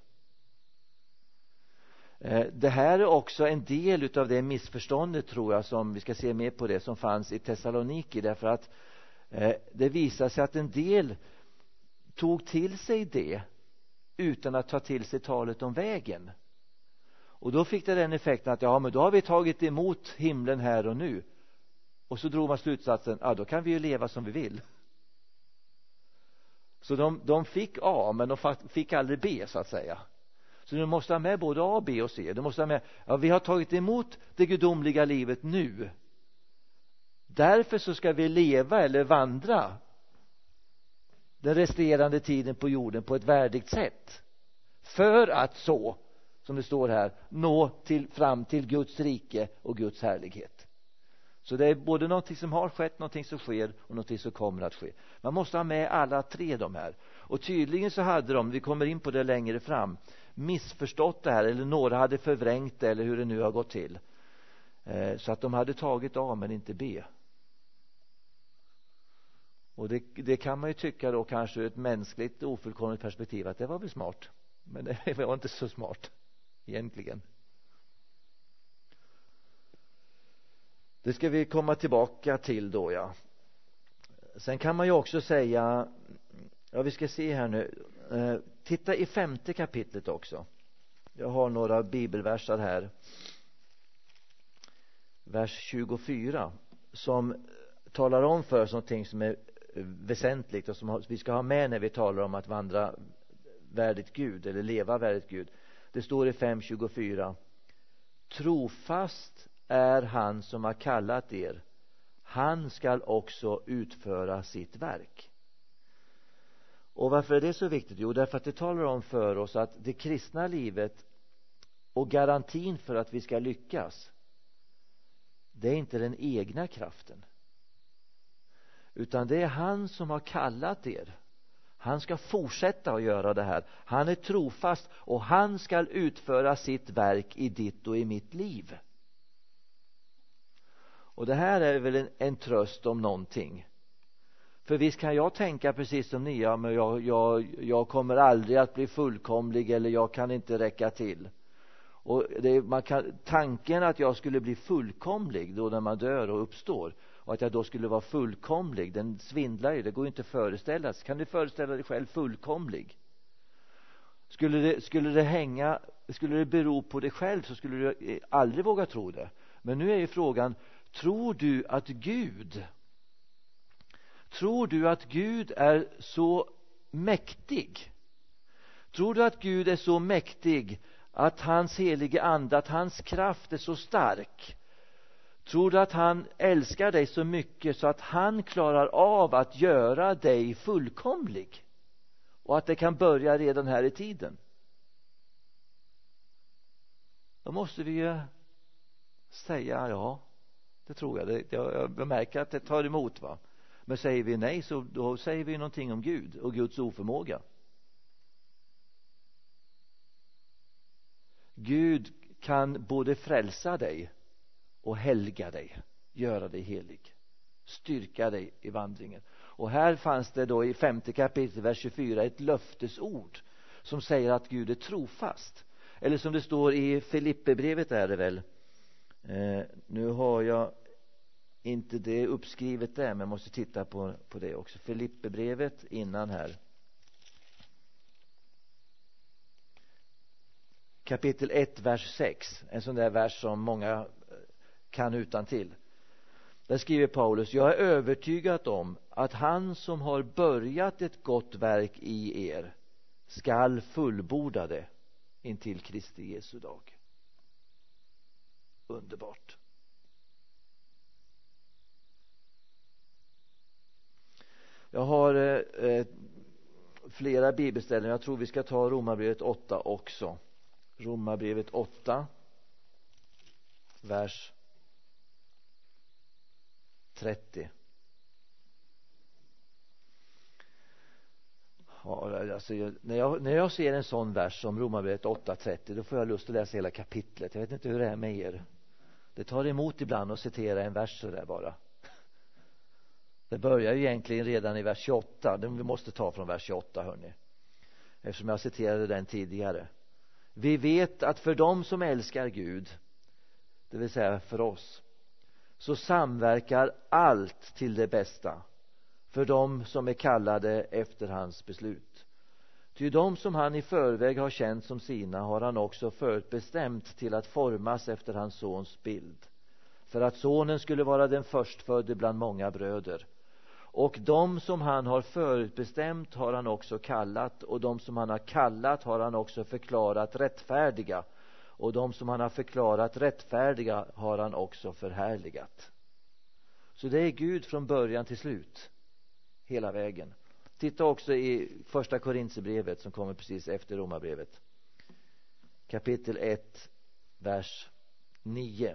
Speaker 2: Eh, det här är också en del av det missförståndet, tror jag, som vi ska se mer på det, som fanns i Thessaloniki. Därför att eh, det visar sig att en del tog till sig det utan att ta till sig talet om vägen. Och då fick det den effekten att ja, men då har vi tagit emot himlen här och nu. Och så drog man slutsatsen, ja, då kan vi ju leva som vi vill. Så de, de fick A, men de fick aldrig B, så att säga. Så du måste ha med både A, B och C. Du måste ha med, ja, vi har tagit emot det gudomliga livet nu. Därför så ska vi leva eller vandra den resterande tiden på jorden på ett värdigt sätt. För att så, som det står här, nå till, fram till Guds rike och Guds härlighet. Så det är både någonting som har skett, någonting som sker och någonting som kommer att ske. Man måste ha med alla tre de här. Och tydligen så hade de, vi kommer in på det längre fram, missförstått det här, eller några hade förvrängt det, eller hur det nu har gått till. Eh, så att de hade tagit A men inte B. Och det, det kan man ju tycka då, kanske ur ett mänskligt ofullkomligt perspektiv, att det var väl smart. Men det var inte så smart egentligen. Det ska vi komma tillbaka till då, ja. Sen kan man ju också säga, ja, vi ska se här nu. Eh, titta i femte kapitlet också. Jag har några bibelversar här. Vers tjugofyra, som talar om för oss någonting som är väsentligt och som vi ska ha med när vi talar om att vandra värdigt Gud eller leva värdigt Gud. Det står i fem tjugofyra: trofast är han som har kallat er, han skall också utföra sitt verk. Och varför är det så viktigt? Jo, därför att det talar om för oss att det kristna livet och garantin för att vi ska lyckas, det är inte den egna kraften, utan det är han som har kallat er. Han ska fortsätta att göra det här. Han är trofast och han ska utföra sitt verk i ditt och i mitt liv. Och det här är väl en, en tröst om någonting. För visst kan jag tänka precis som ni, ja, men jag, jag, jag kommer aldrig att bli fullkomlig, eller jag kan inte räcka till. Och det, man kan, tanken att jag skulle bli fullkomlig då när man dör och uppstår, och att jag då skulle vara fullkomlig, den svindlar ju, det går ju inte att föreställa sig. Kan du föreställa dig själv fullkomlig? Skulle det, skulle det hänga, skulle det bero på dig själv, så skulle du aldrig våga tro det. Men nu är ju frågan, tror du att Gud tror du att Gud är så mäktig? Tror du att Gud är så mäktig att hans helige ande, att hans kraft är så stark? Tror du att han älskar dig så mycket så att han klarar av att göra dig fullkomlig? Och att det kan börja redan här i tiden? Då måste vi ju säga ja, det tror jag. Det, jag, jag märker att det tar emot, va? Men säger vi nej, så då säger vi någonting om Gud och Guds oförmåga. Gud kan både frälsa dig och helga dig, göra dig helig, styrka dig i vandringen. Och här fanns det då i femte kapitel vers tjugofyra ett löftesord som säger att Gud är trofast. Eller som det står i Filippebrevet är det väl. Eh, nu har jag inte det uppskrivet där, men jag måste titta på, på det också. Filippebrevet innan här. Kapitel ett, vers sex. En sån där vers som många kan utan till. Där skriver Paulus: jag är övertygad om att han som har börjat ett gott verk i er skall fullborda det intill Kristi Jesu dag. underbart. Jag har eh, flera bibelställen. Jag tror vi ska ta Romarbrevet åtta också. Romarbrevet åtta, vers trettio. Ja, alltså, när, jag, när jag ser en sån vers som Romarbrevet åtta trettio, då får jag lust att läsa hela kapitlet. Jag vet inte hur det är med er. Det tar emot ibland att citera en vers så där bara. Det börjar ju egentligen redan i vers tjugoåtta. Det vi måste ta från vers tjugoåtta, hörni. Eftersom jag citerade den tidigare. Vi vet att för dem som älskar Gud, det vill säga för oss, så samverkar allt till det bästa för dem som är kallade efter hans beslut. Ty de som han i förväg har känt som sina har han också förutbestämt till att formas efter hans sons bild, för att sonen skulle vara den förstfödde bland många bröder. Och de som han har förutbestämt har han också kallat, och de som han har kallat har han också förklarat rättfärdiga, och de som han har förklarat rättfärdiga har han också förhärligat. Så det är Gud från början till slut, hela vägen. Titta också i första Korinthierbrevet som kommer precis efter Romarbrevet, kapitel ett, vers nio.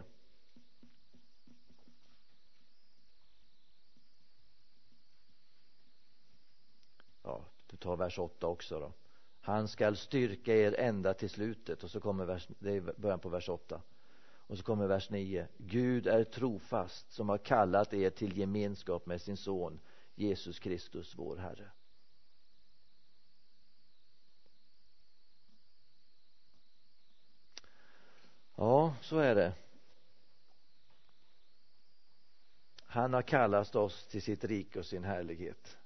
Speaker 2: Ja, du tar vers åtta också då. Han skall styrka er ända till slutet. Och så kommer vers, det är början på vers åtta. Och så kommer vers nio. Gud är trofast som har kallat er till gemenskap med sin son Jesus Kristus vår Herre. Ja, så är det. Han har kallat oss till sitt rike och sin härlighet.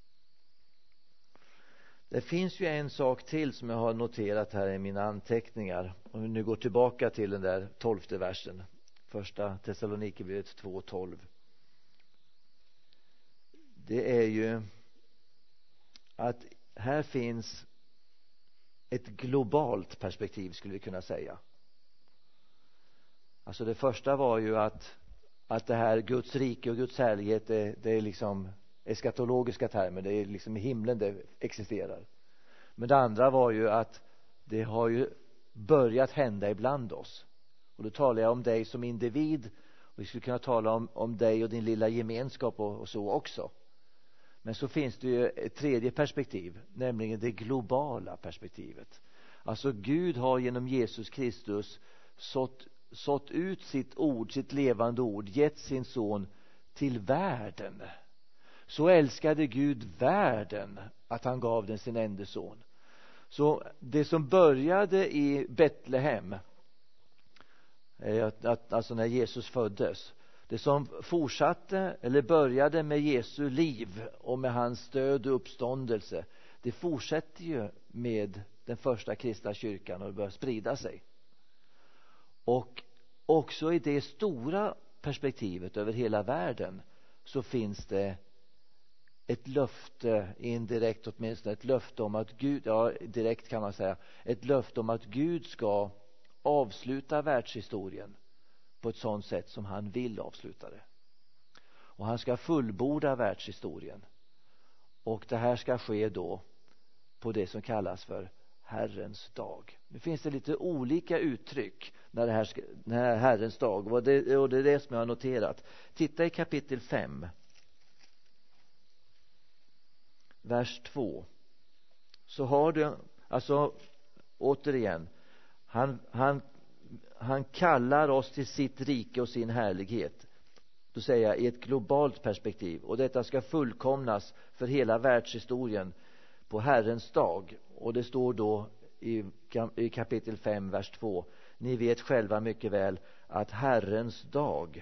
Speaker 2: Det finns ju en sak till som jag har noterat här i mina anteckningar. Om vi nu går tillbaka till den där tolfte versen. Första Thessalonikerbrevet två tolv. Det är ju att här finns ett globalt perspektiv, skulle vi kunna säga. Alltså det första var ju att, att det här Guds rike och Guds härlighet, det, det är liksom eskatologiska termer, det är liksom i himlen det existerar. Men det andra var ju att det har ju börjat hända ibland oss. Och då talar jag om dig som individ, och vi skulle kunna tala om, om dig och din lilla gemenskap och, och så också. Men så finns det ju ett tredje perspektiv, nämligen det globala perspektivet. Alltså Gud har genom Jesus Kristus sått, sått ut sitt ord, sitt levande ord, gett sin son till världen. Så älskade Gud världen att han gav den sin enda son. Så det som började i Betlehem, alltså när Jesus föddes, det som fortsatte eller började med Jesu liv och med hans stöd och uppståndelse, det fortsätter ju med den första kristna kyrkan och börjar sprida sig. Och också i det stora perspektivet över hela världen så finns det ett löfte, indirekt åtminstone, ett löfte om att Gud, ja direkt kan man säga, ett löfte om att Gud ska avsluta världshistorien på ett sådant sätt som han vill avsluta det. Och han ska fullborda världshistorien. Och det här ska ske då på det som kallas för Herrens dag. Nu finns det lite olika uttryck när det här, ska, när Herrens dag, och det, och det är det som jag har noterat. Titta i kapitel fem. Vers två. Så har du, alltså återigen, han, han, han kallar oss till sitt rike och sin härlighet. Då säger jag i ett globalt perspektiv. Och detta ska fullkomnas för hela världshistorien på Herrens dag. Och det står då i, i kapitel fem, vers två. Ni vet själva mycket väl att Herrens dag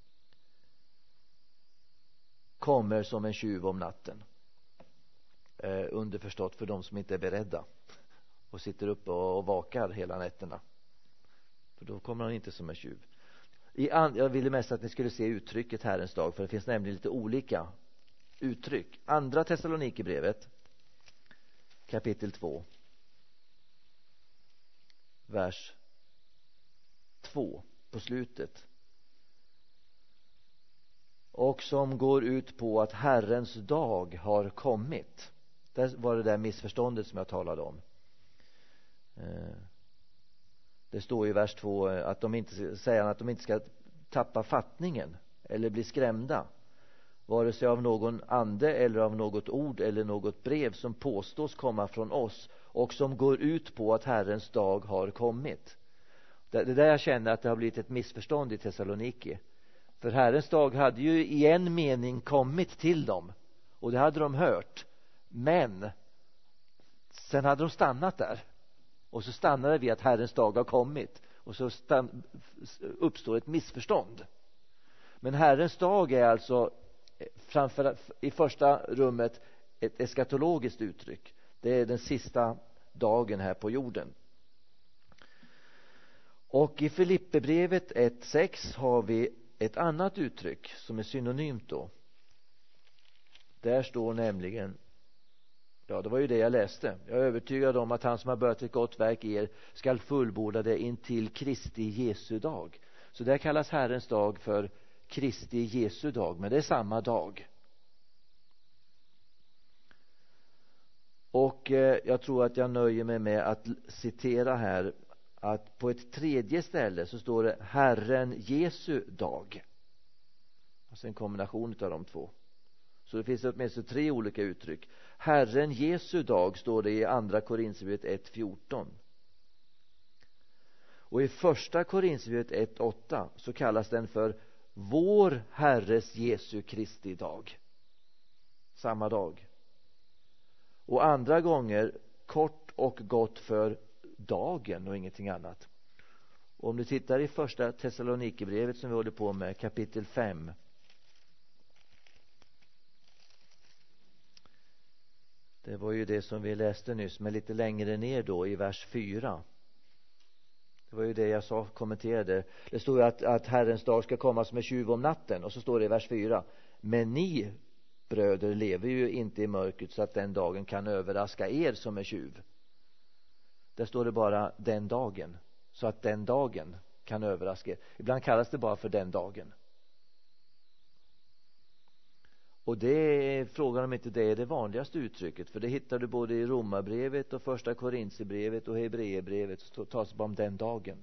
Speaker 2: kommer som en tjuv om natten. Eh, underförstått för de som inte är beredda och sitter uppe och, och vakar hela nätterna. För då kommer han inte som en tjuv. I an, jag ville mest att ni skulle se uttrycket Herrens dag, för det finns nämligen lite olika uttryck. Andra Thessalonikerbrevet kapitel två, vers två. på slutet. Och som går ut på att Herrens dag har kommit. Det var det där missförståndet som jag talade om. Det står i vers två att de inte säger att de inte ska tappa fattningen eller bli skrämda, vare sig av någon ande eller av något ord eller något brev som påstås komma från oss och som går ut på att Herrens dag har kommit. Det, det där jag känner att det har blivit ett missförstånd i Thessaloniki. För Herrens dag hade ju i en mening kommit till dem, och det hade de hört, men sen hade de stannat där, och så stannade vi att Herrens dag har kommit, och så stann, uppstår ett missförstånd. Men Herrens dag är alltså framför, i första rummet ett eskatologiskt uttryck. Det är den sista dagen här på jorden. Och i Filipperbrevet ett sex har vi ett annat uttryck som är synonymt då. Där står nämligen, ja, det var ju det jag läste. Jag är övertygad om att han som har börjat ett gott verk i er skall fullborda det intill Kristi Jesu dag. Så där kallas Herrens dag för Kristi Jesu dag, men det är samma dag. Och eh, jag tror att jag nöjer mig med att citera här att på ett tredje ställe så står det Herren Jesu dag. Alltså en kombination av de två. Så det finns åtminstone tre olika uttryck. Herren Jesu dag står det i andra Korinthierbrevet ett fjorton. Och i första Korinthierbrevet ett åtta så kallas den för vår Herres Jesu Kristi dag. Samma dag. Och andra gånger kort och gott för dagen och ingenting annat. Och om du tittar i första Thessalonikerbrevet som vi håller på med, kapitel fem. Det var ju det som vi läste nyss, men lite längre ner då i vers fyra. Det var ju det jag sa, kommenterade. Det står ju att, att Herrens dag ska komma som en tjuv om natten. Och så står det i vers fyra. Men ni, bröder, lever ju inte i mörkret så att den dagen kan överraska er som en tjuv. Där står det bara den dagen. Så att den dagen kan överraska er. Ibland kallas det bara för den dagen. Och det är frågan om inte det är det vanligaste uttrycket. För det hittar du både i Romarbrevet och första Korinthierbrevet och Hebreerbrevet. Så tas det bara om den dagen.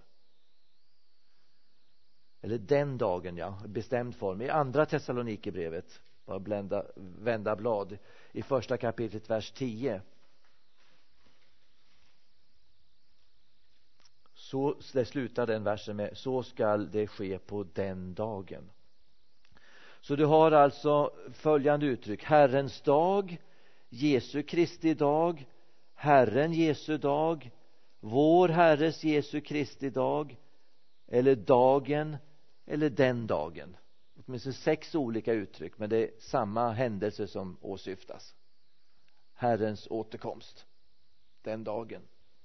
Speaker 2: Eller den dagen, ja. Bestämd form. I andra Thessalonikerbrevet, bara blända, vända blad. I första kapitlet vers tio. Så det slutar den versen med: så skall det ske på den dagen. Så du har alltså följande uttryck: Herrens dag, Jesu Kristi dag, Herren Jesu dag, vår Herres Jesu Kristi dag, eller dagen, eller den dagen. Åtminstone sex olika uttryck, men det är samma händelse som åsyftas. Herrens återkomst, den dagen.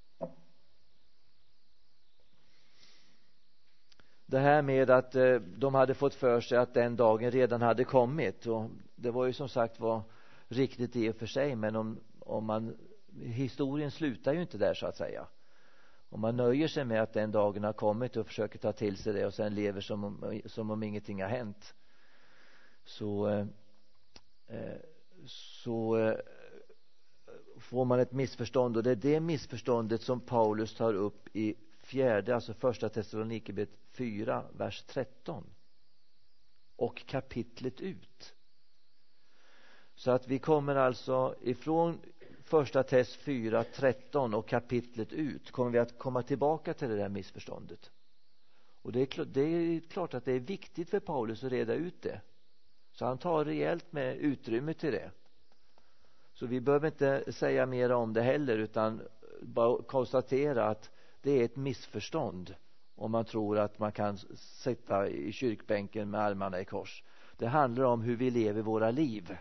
Speaker 2: Det här med att eh, de hade fått för sig att den dagen redan hade kommit, och det var ju som sagt var riktigt i och för sig, men om, om man historien slutar ju inte där så att säga. Om man nöjer sig med att den dagen har kommit och försöker ta till sig det och sen lever som om, som om ingenting har hänt, så eh, så eh, får man ett missförstånd, och det är det missförståndet som Paulus tar upp i fjärde, alltså första Thessalonikerbrevet fyra, vers tretton och kapitlet ut. Så att vi kommer alltså ifrån första Tess fyra, tretton och kapitlet ut kommer vi att komma tillbaka till det där missförståndet. Och det är, klart, det är klart att det är viktigt för Paulus att reda ut det. Så han tar rejält med utrymme till det. Så vi behöver inte säga mer om det heller, utan bara konstatera att det är ett missförstånd om man tror att man kan sitta i kyrkbänken med armarna i kors. Det handlar om hur vi lever våra liv.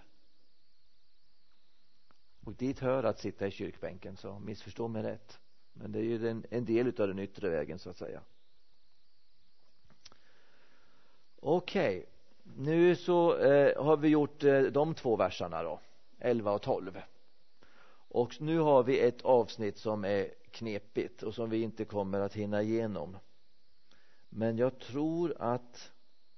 Speaker 2: Och dit hör att sitta i kyrkbänken, så missförstå mig rätt. Men det är ju en, en del av den yttre vägen så att säga. Okej, okay. Nu så eh, har vi gjort eh, de två verserna då, elva och tolv. Och nu har vi ett avsnitt som är knepigt och som vi inte kommer att hinna igenom. Men jag tror att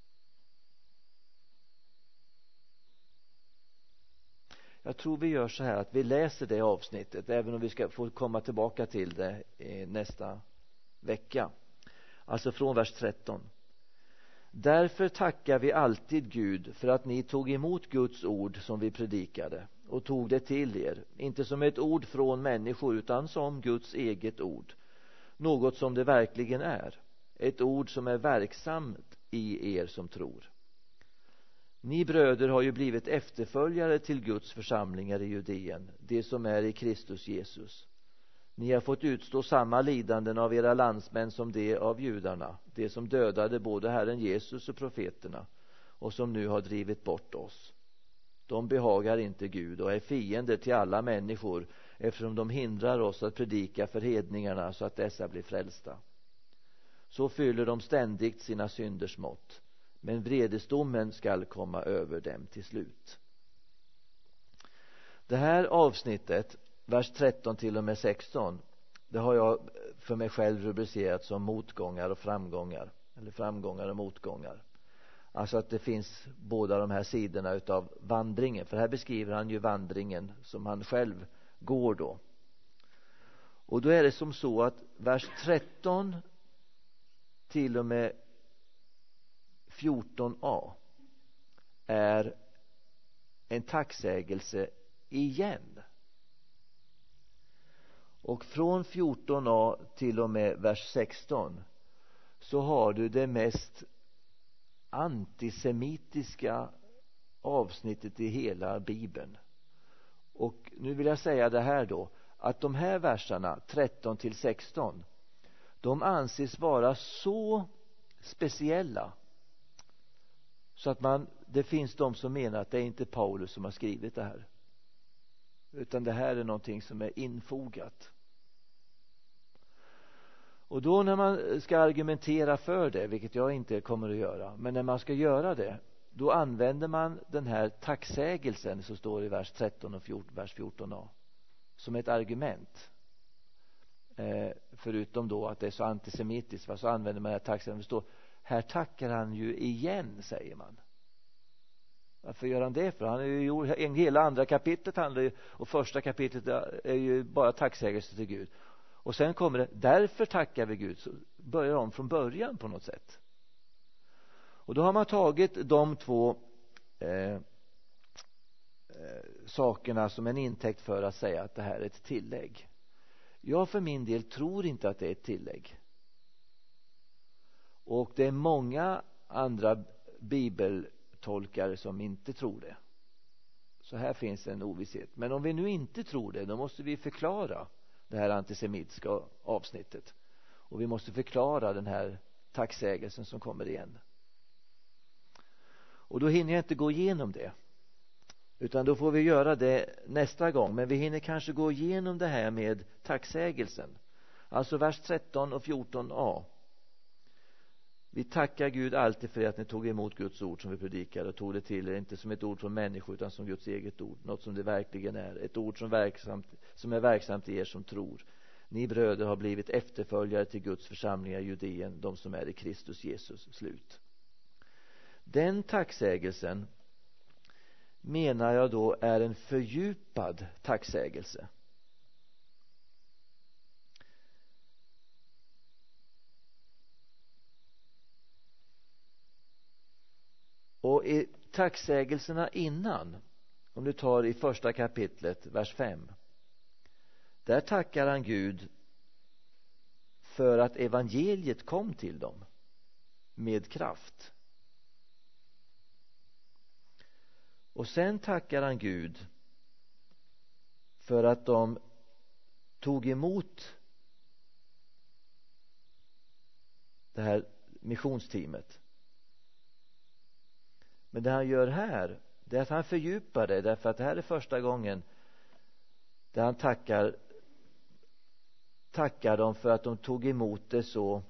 Speaker 2: jag tror vi gör så här att vi läser det avsnittet, även om vi ska få komma tillbaka till det i nästa vecka. Alltså från vers tretton. Därför tackar vi alltid Gud för att ni tog emot Guds ord som vi predikade och tog det till er, inte som ett ord från människor utan som Guds eget ord, något som det verkligen är, ett ord som är verksamt i er som tror. Ni bröder har ju blivit efterföljare till Guds församlingar i Judeen, det som är i Kristus Jesus. Ni har fått utstå samma lidanden av era landsmän som det av judarna, det som dödade både Herren Jesus och profeterna och som nu har drivit bort oss. De behagar inte Gud och är fiender till alla människor, eftersom de hindrar oss att predika för hedningarna så att dessa blir frälsta. Så fyller de ständigt sina synders mått, men vredesdomen skall komma över dem till slut. Det här avsnittet, vers tretton till och med sexton, det har jag för mig själv rubricerat som motgångar och framgångar, eller framgångar och motgångar. Alltså att det finns båda de här sidorna utav vandringen, för här beskriver han ju vandringen som han själv går då. Och då är det som så att vers tretton till och med fjorton a är en tacksägelse igen. Och från fjorton a till och med vers sexton så har du det mest antisemitiska avsnittet i hela Bibeln. Och nu vill jag säga det här då, att de här verserna tretton till sexton, de anses vara så speciella så att man, det finns de som menar att det är inte Paulus som har skrivit det här, utan det här är någonting som är infogat. Och då när man ska argumentera för det, vilket jag inte kommer att göra, men när man ska göra det, då använder man den här tacksägelsen som står i vers tretton och fjorton, vers fjorton a som ett argument. Eh, förutom då att det är så antisemitiskt, så använder man den här tacksägelsen. Det står, här tackar han ju igen, säger man. Varför gör han det? För han är ju, hela andra kapitlet handlar ju, och första kapitlet är ju bara tacksägelse till Gud. Och sen kommer det, därför tackar vi Gud. Så börjar de från början på något sätt. Och då har man tagit de två eh, eh, sakerna som en intäkt för att säga att det här är ett tillägg. Jag för min del tror inte att det är ett tillägg. Och det är många andra bibeltolkare som inte tror det. Så här finns en ovisshet. Men om vi nu inte tror det, då måste vi förklara det här antisemitiska avsnittet. Och vi måste förklara den här tacksägelsen som kommer igen. Och då hinner jag inte gå igenom det. Utan då får vi göra det nästa gång. Men vi hinner kanske gå igenom det här med tacksägelsen. Alltså vers tretton och fjorton a. Vi tackar Gud alltid för att ni tog emot Guds ord som vi predikade och tog det till er, inte som ett ord från människor utan som Guds eget ord, något som det verkligen är, ett ord som, verksamt, som är verksamt i er som tror. Ni bröder har blivit efterföljare till Guds församlingar i Judeen, de som är i Kristus Jesus. Slut. Den tacksägelsen menar jag då är en fördjupad tacksägelse. Och i tacksägelserna innan, om du tar i första kapitlet, vers fem, där tackar han Gud för att evangeliet kom till dem med kraft. Och sen tackar han Gud för att de tog emot det här missionsteamet. Men det han gör här, det är att han fördjupar det, därför att det här är första gången där han tackar tackar dem för att de tog emot det så,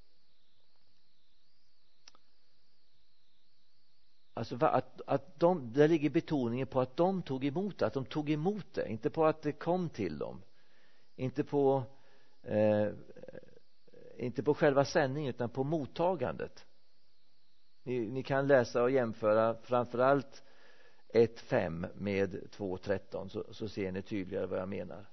Speaker 2: alltså att, att de, där ligger betoningen på att de tog emot det, att de tog emot det, inte på att det kom till dem, inte på eh, inte på själva sändningen utan på mottagandet. Ni, ni kan läsa och jämföra framförallt ett fem med två tretton, så, så ser ni tydligare vad jag menar.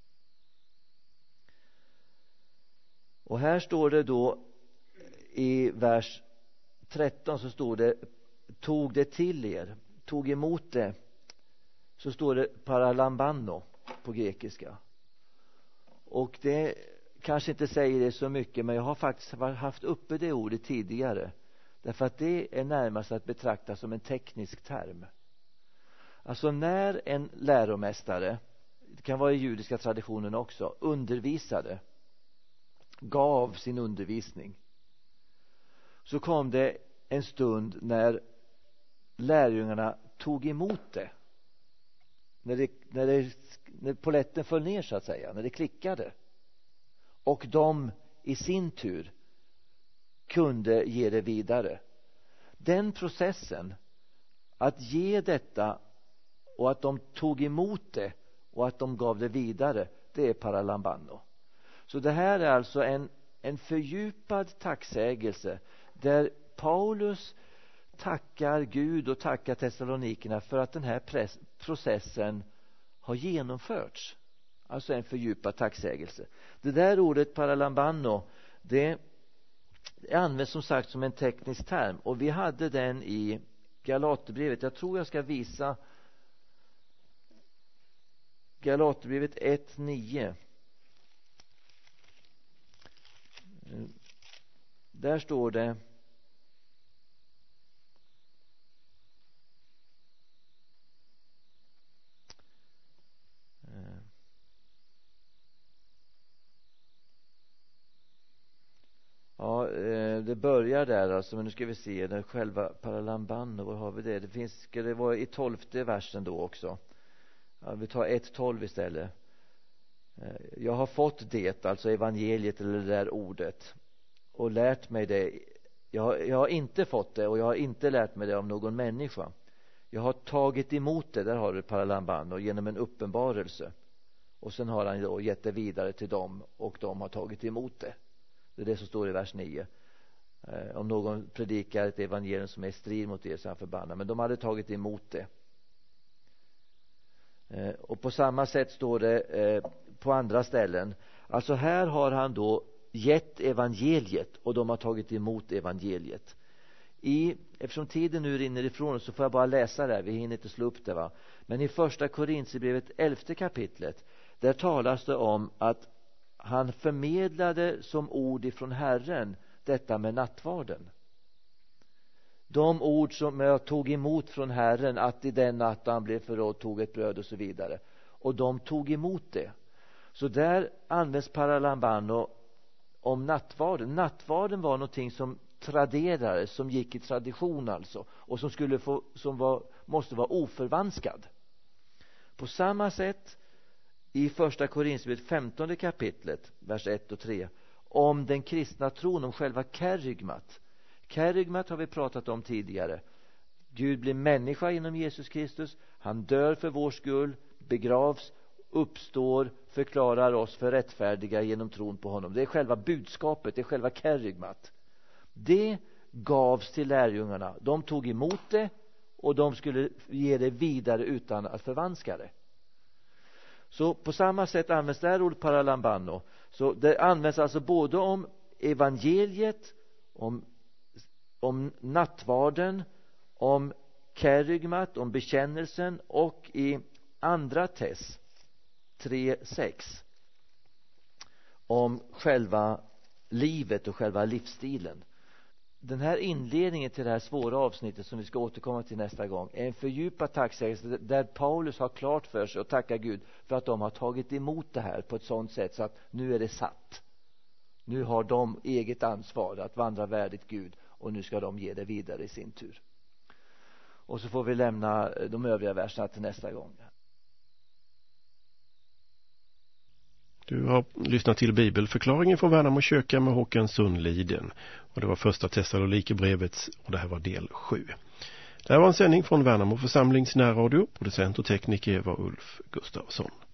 Speaker 2: Och här står det då i vers tretton, så står det tog det till er, tog emot det, så står det paralambano på grekiska. Och det kanske inte säger det så mycket, men jag har faktiskt haft uppe det ordet tidigare, därför att det är närmast att betrakta som en teknisk term. Alltså när en läromästare, det kan vara i judiska traditionen också, undervisade, gav sin undervisning, så kom det en stund när lärjungarna tog emot det. När, det, när, det, när poletten föll ner så att säga, när det klickade. Och de i sin tur kunde ge det vidare. Den processen, att ge detta och att de tog emot det och att de gav det vidare, det är paralambano. Så det här är alltså en, en fördjupad tacksägelse där Paulus tackar Gud och tackar Thessalonikerna för att den här press, processen har genomförts. Alltså en fördjupad tacksägelse. Det där ordet paralambano, det används som sagt som en teknisk term, och vi hade den i Galaterbrevet. Jag tror jag ska visa Galaterbrevet ett nio. Där står det: ja, det börjar där alltså, men nu ska vi se den själva paralambano, var har vi det? Det finns, ska det vara i tolfte versen då också? Ja, vi tar ett tolv istället. Jag har fått det, alltså evangeliet eller det där ordet, och lärt mig det. Jag har, jag har inte fått det, och jag har inte lärt mig det av någon människa. Jag har tagit emot det, där har du paralambano, genom en uppenbarelse. Och sen har han då gett det vidare till dem, och de har tagit emot det. Det är det som står i vers nio. Eh, om någon predikar ett evangelium som är i strid mot er, så är han förbannad. Men de hade tagit emot det. Eh, och på samma sätt står det eh, på andra ställen. Alltså här har han då gett evangeliet, och de har tagit emot evangeliet. I, eftersom tiden nu rinner ifrån, så får jag bara läsa det. Vi hinner inte slå upp det, va? Men i första Korinthierbrevet elfte kapitlet, där talas det om att han förmedlade som ord ifrån Herren detta med nattvarden. De ord som jag tog emot från Herren, att i den natt han blev förrådd tog ett bröd och så vidare. Och de tog emot det. Så där används paralambano om nattvarden. Nattvarden var någonting som traderades, som gick i tradition alltså, och som skulle få, som var, måste vara oförvanskad. På samma sätt i första Korinthierbrevet femtonde kapitlet, vers ett och tre, om den kristna tron, om själva kerygmat. Kerygmat har vi pratat om tidigare. Gud blir människa genom Jesus Kristus. Han dör för vår skull, begravs, uppstår, förklarar oss för rättfärdiga genom tron på honom. Det är själva budskapet, det är själva kerygmat. Det gavs till lärjungarna. De tog emot det, och de skulle ge det vidare utan att förvanska det. Så på samma sätt används det här ordet paralambano. Så det används alltså både om evangeliet, om, om nattvarden, om kerygmat, om bekännelsen, och i andra Tess tre sex om själva livet och själva livsstilen. Den här inledningen till det här svåra avsnittet, som vi ska återkomma till nästa gång, är en fördjupad tacksägelse där Paulus har klart för sig och tackar Gud för att de har tagit emot det här på ett sådant sätt så att nu är det satt. Nu har de eget ansvar att vandra värdigt Gud, och nu ska de ge det vidare i sin tur. Och så får vi lämna de övriga verserna till nästa gång.
Speaker 1: Du har lyssnat till bibelförklaringen från Värnamo kyrka med Håkan Sundliden. Och det var första Thessalonikerbrevets, och det här var del sju. Det här var en sändning från Värnamo församlings närradio. Producent och tekniker var Ulf Gustafsson.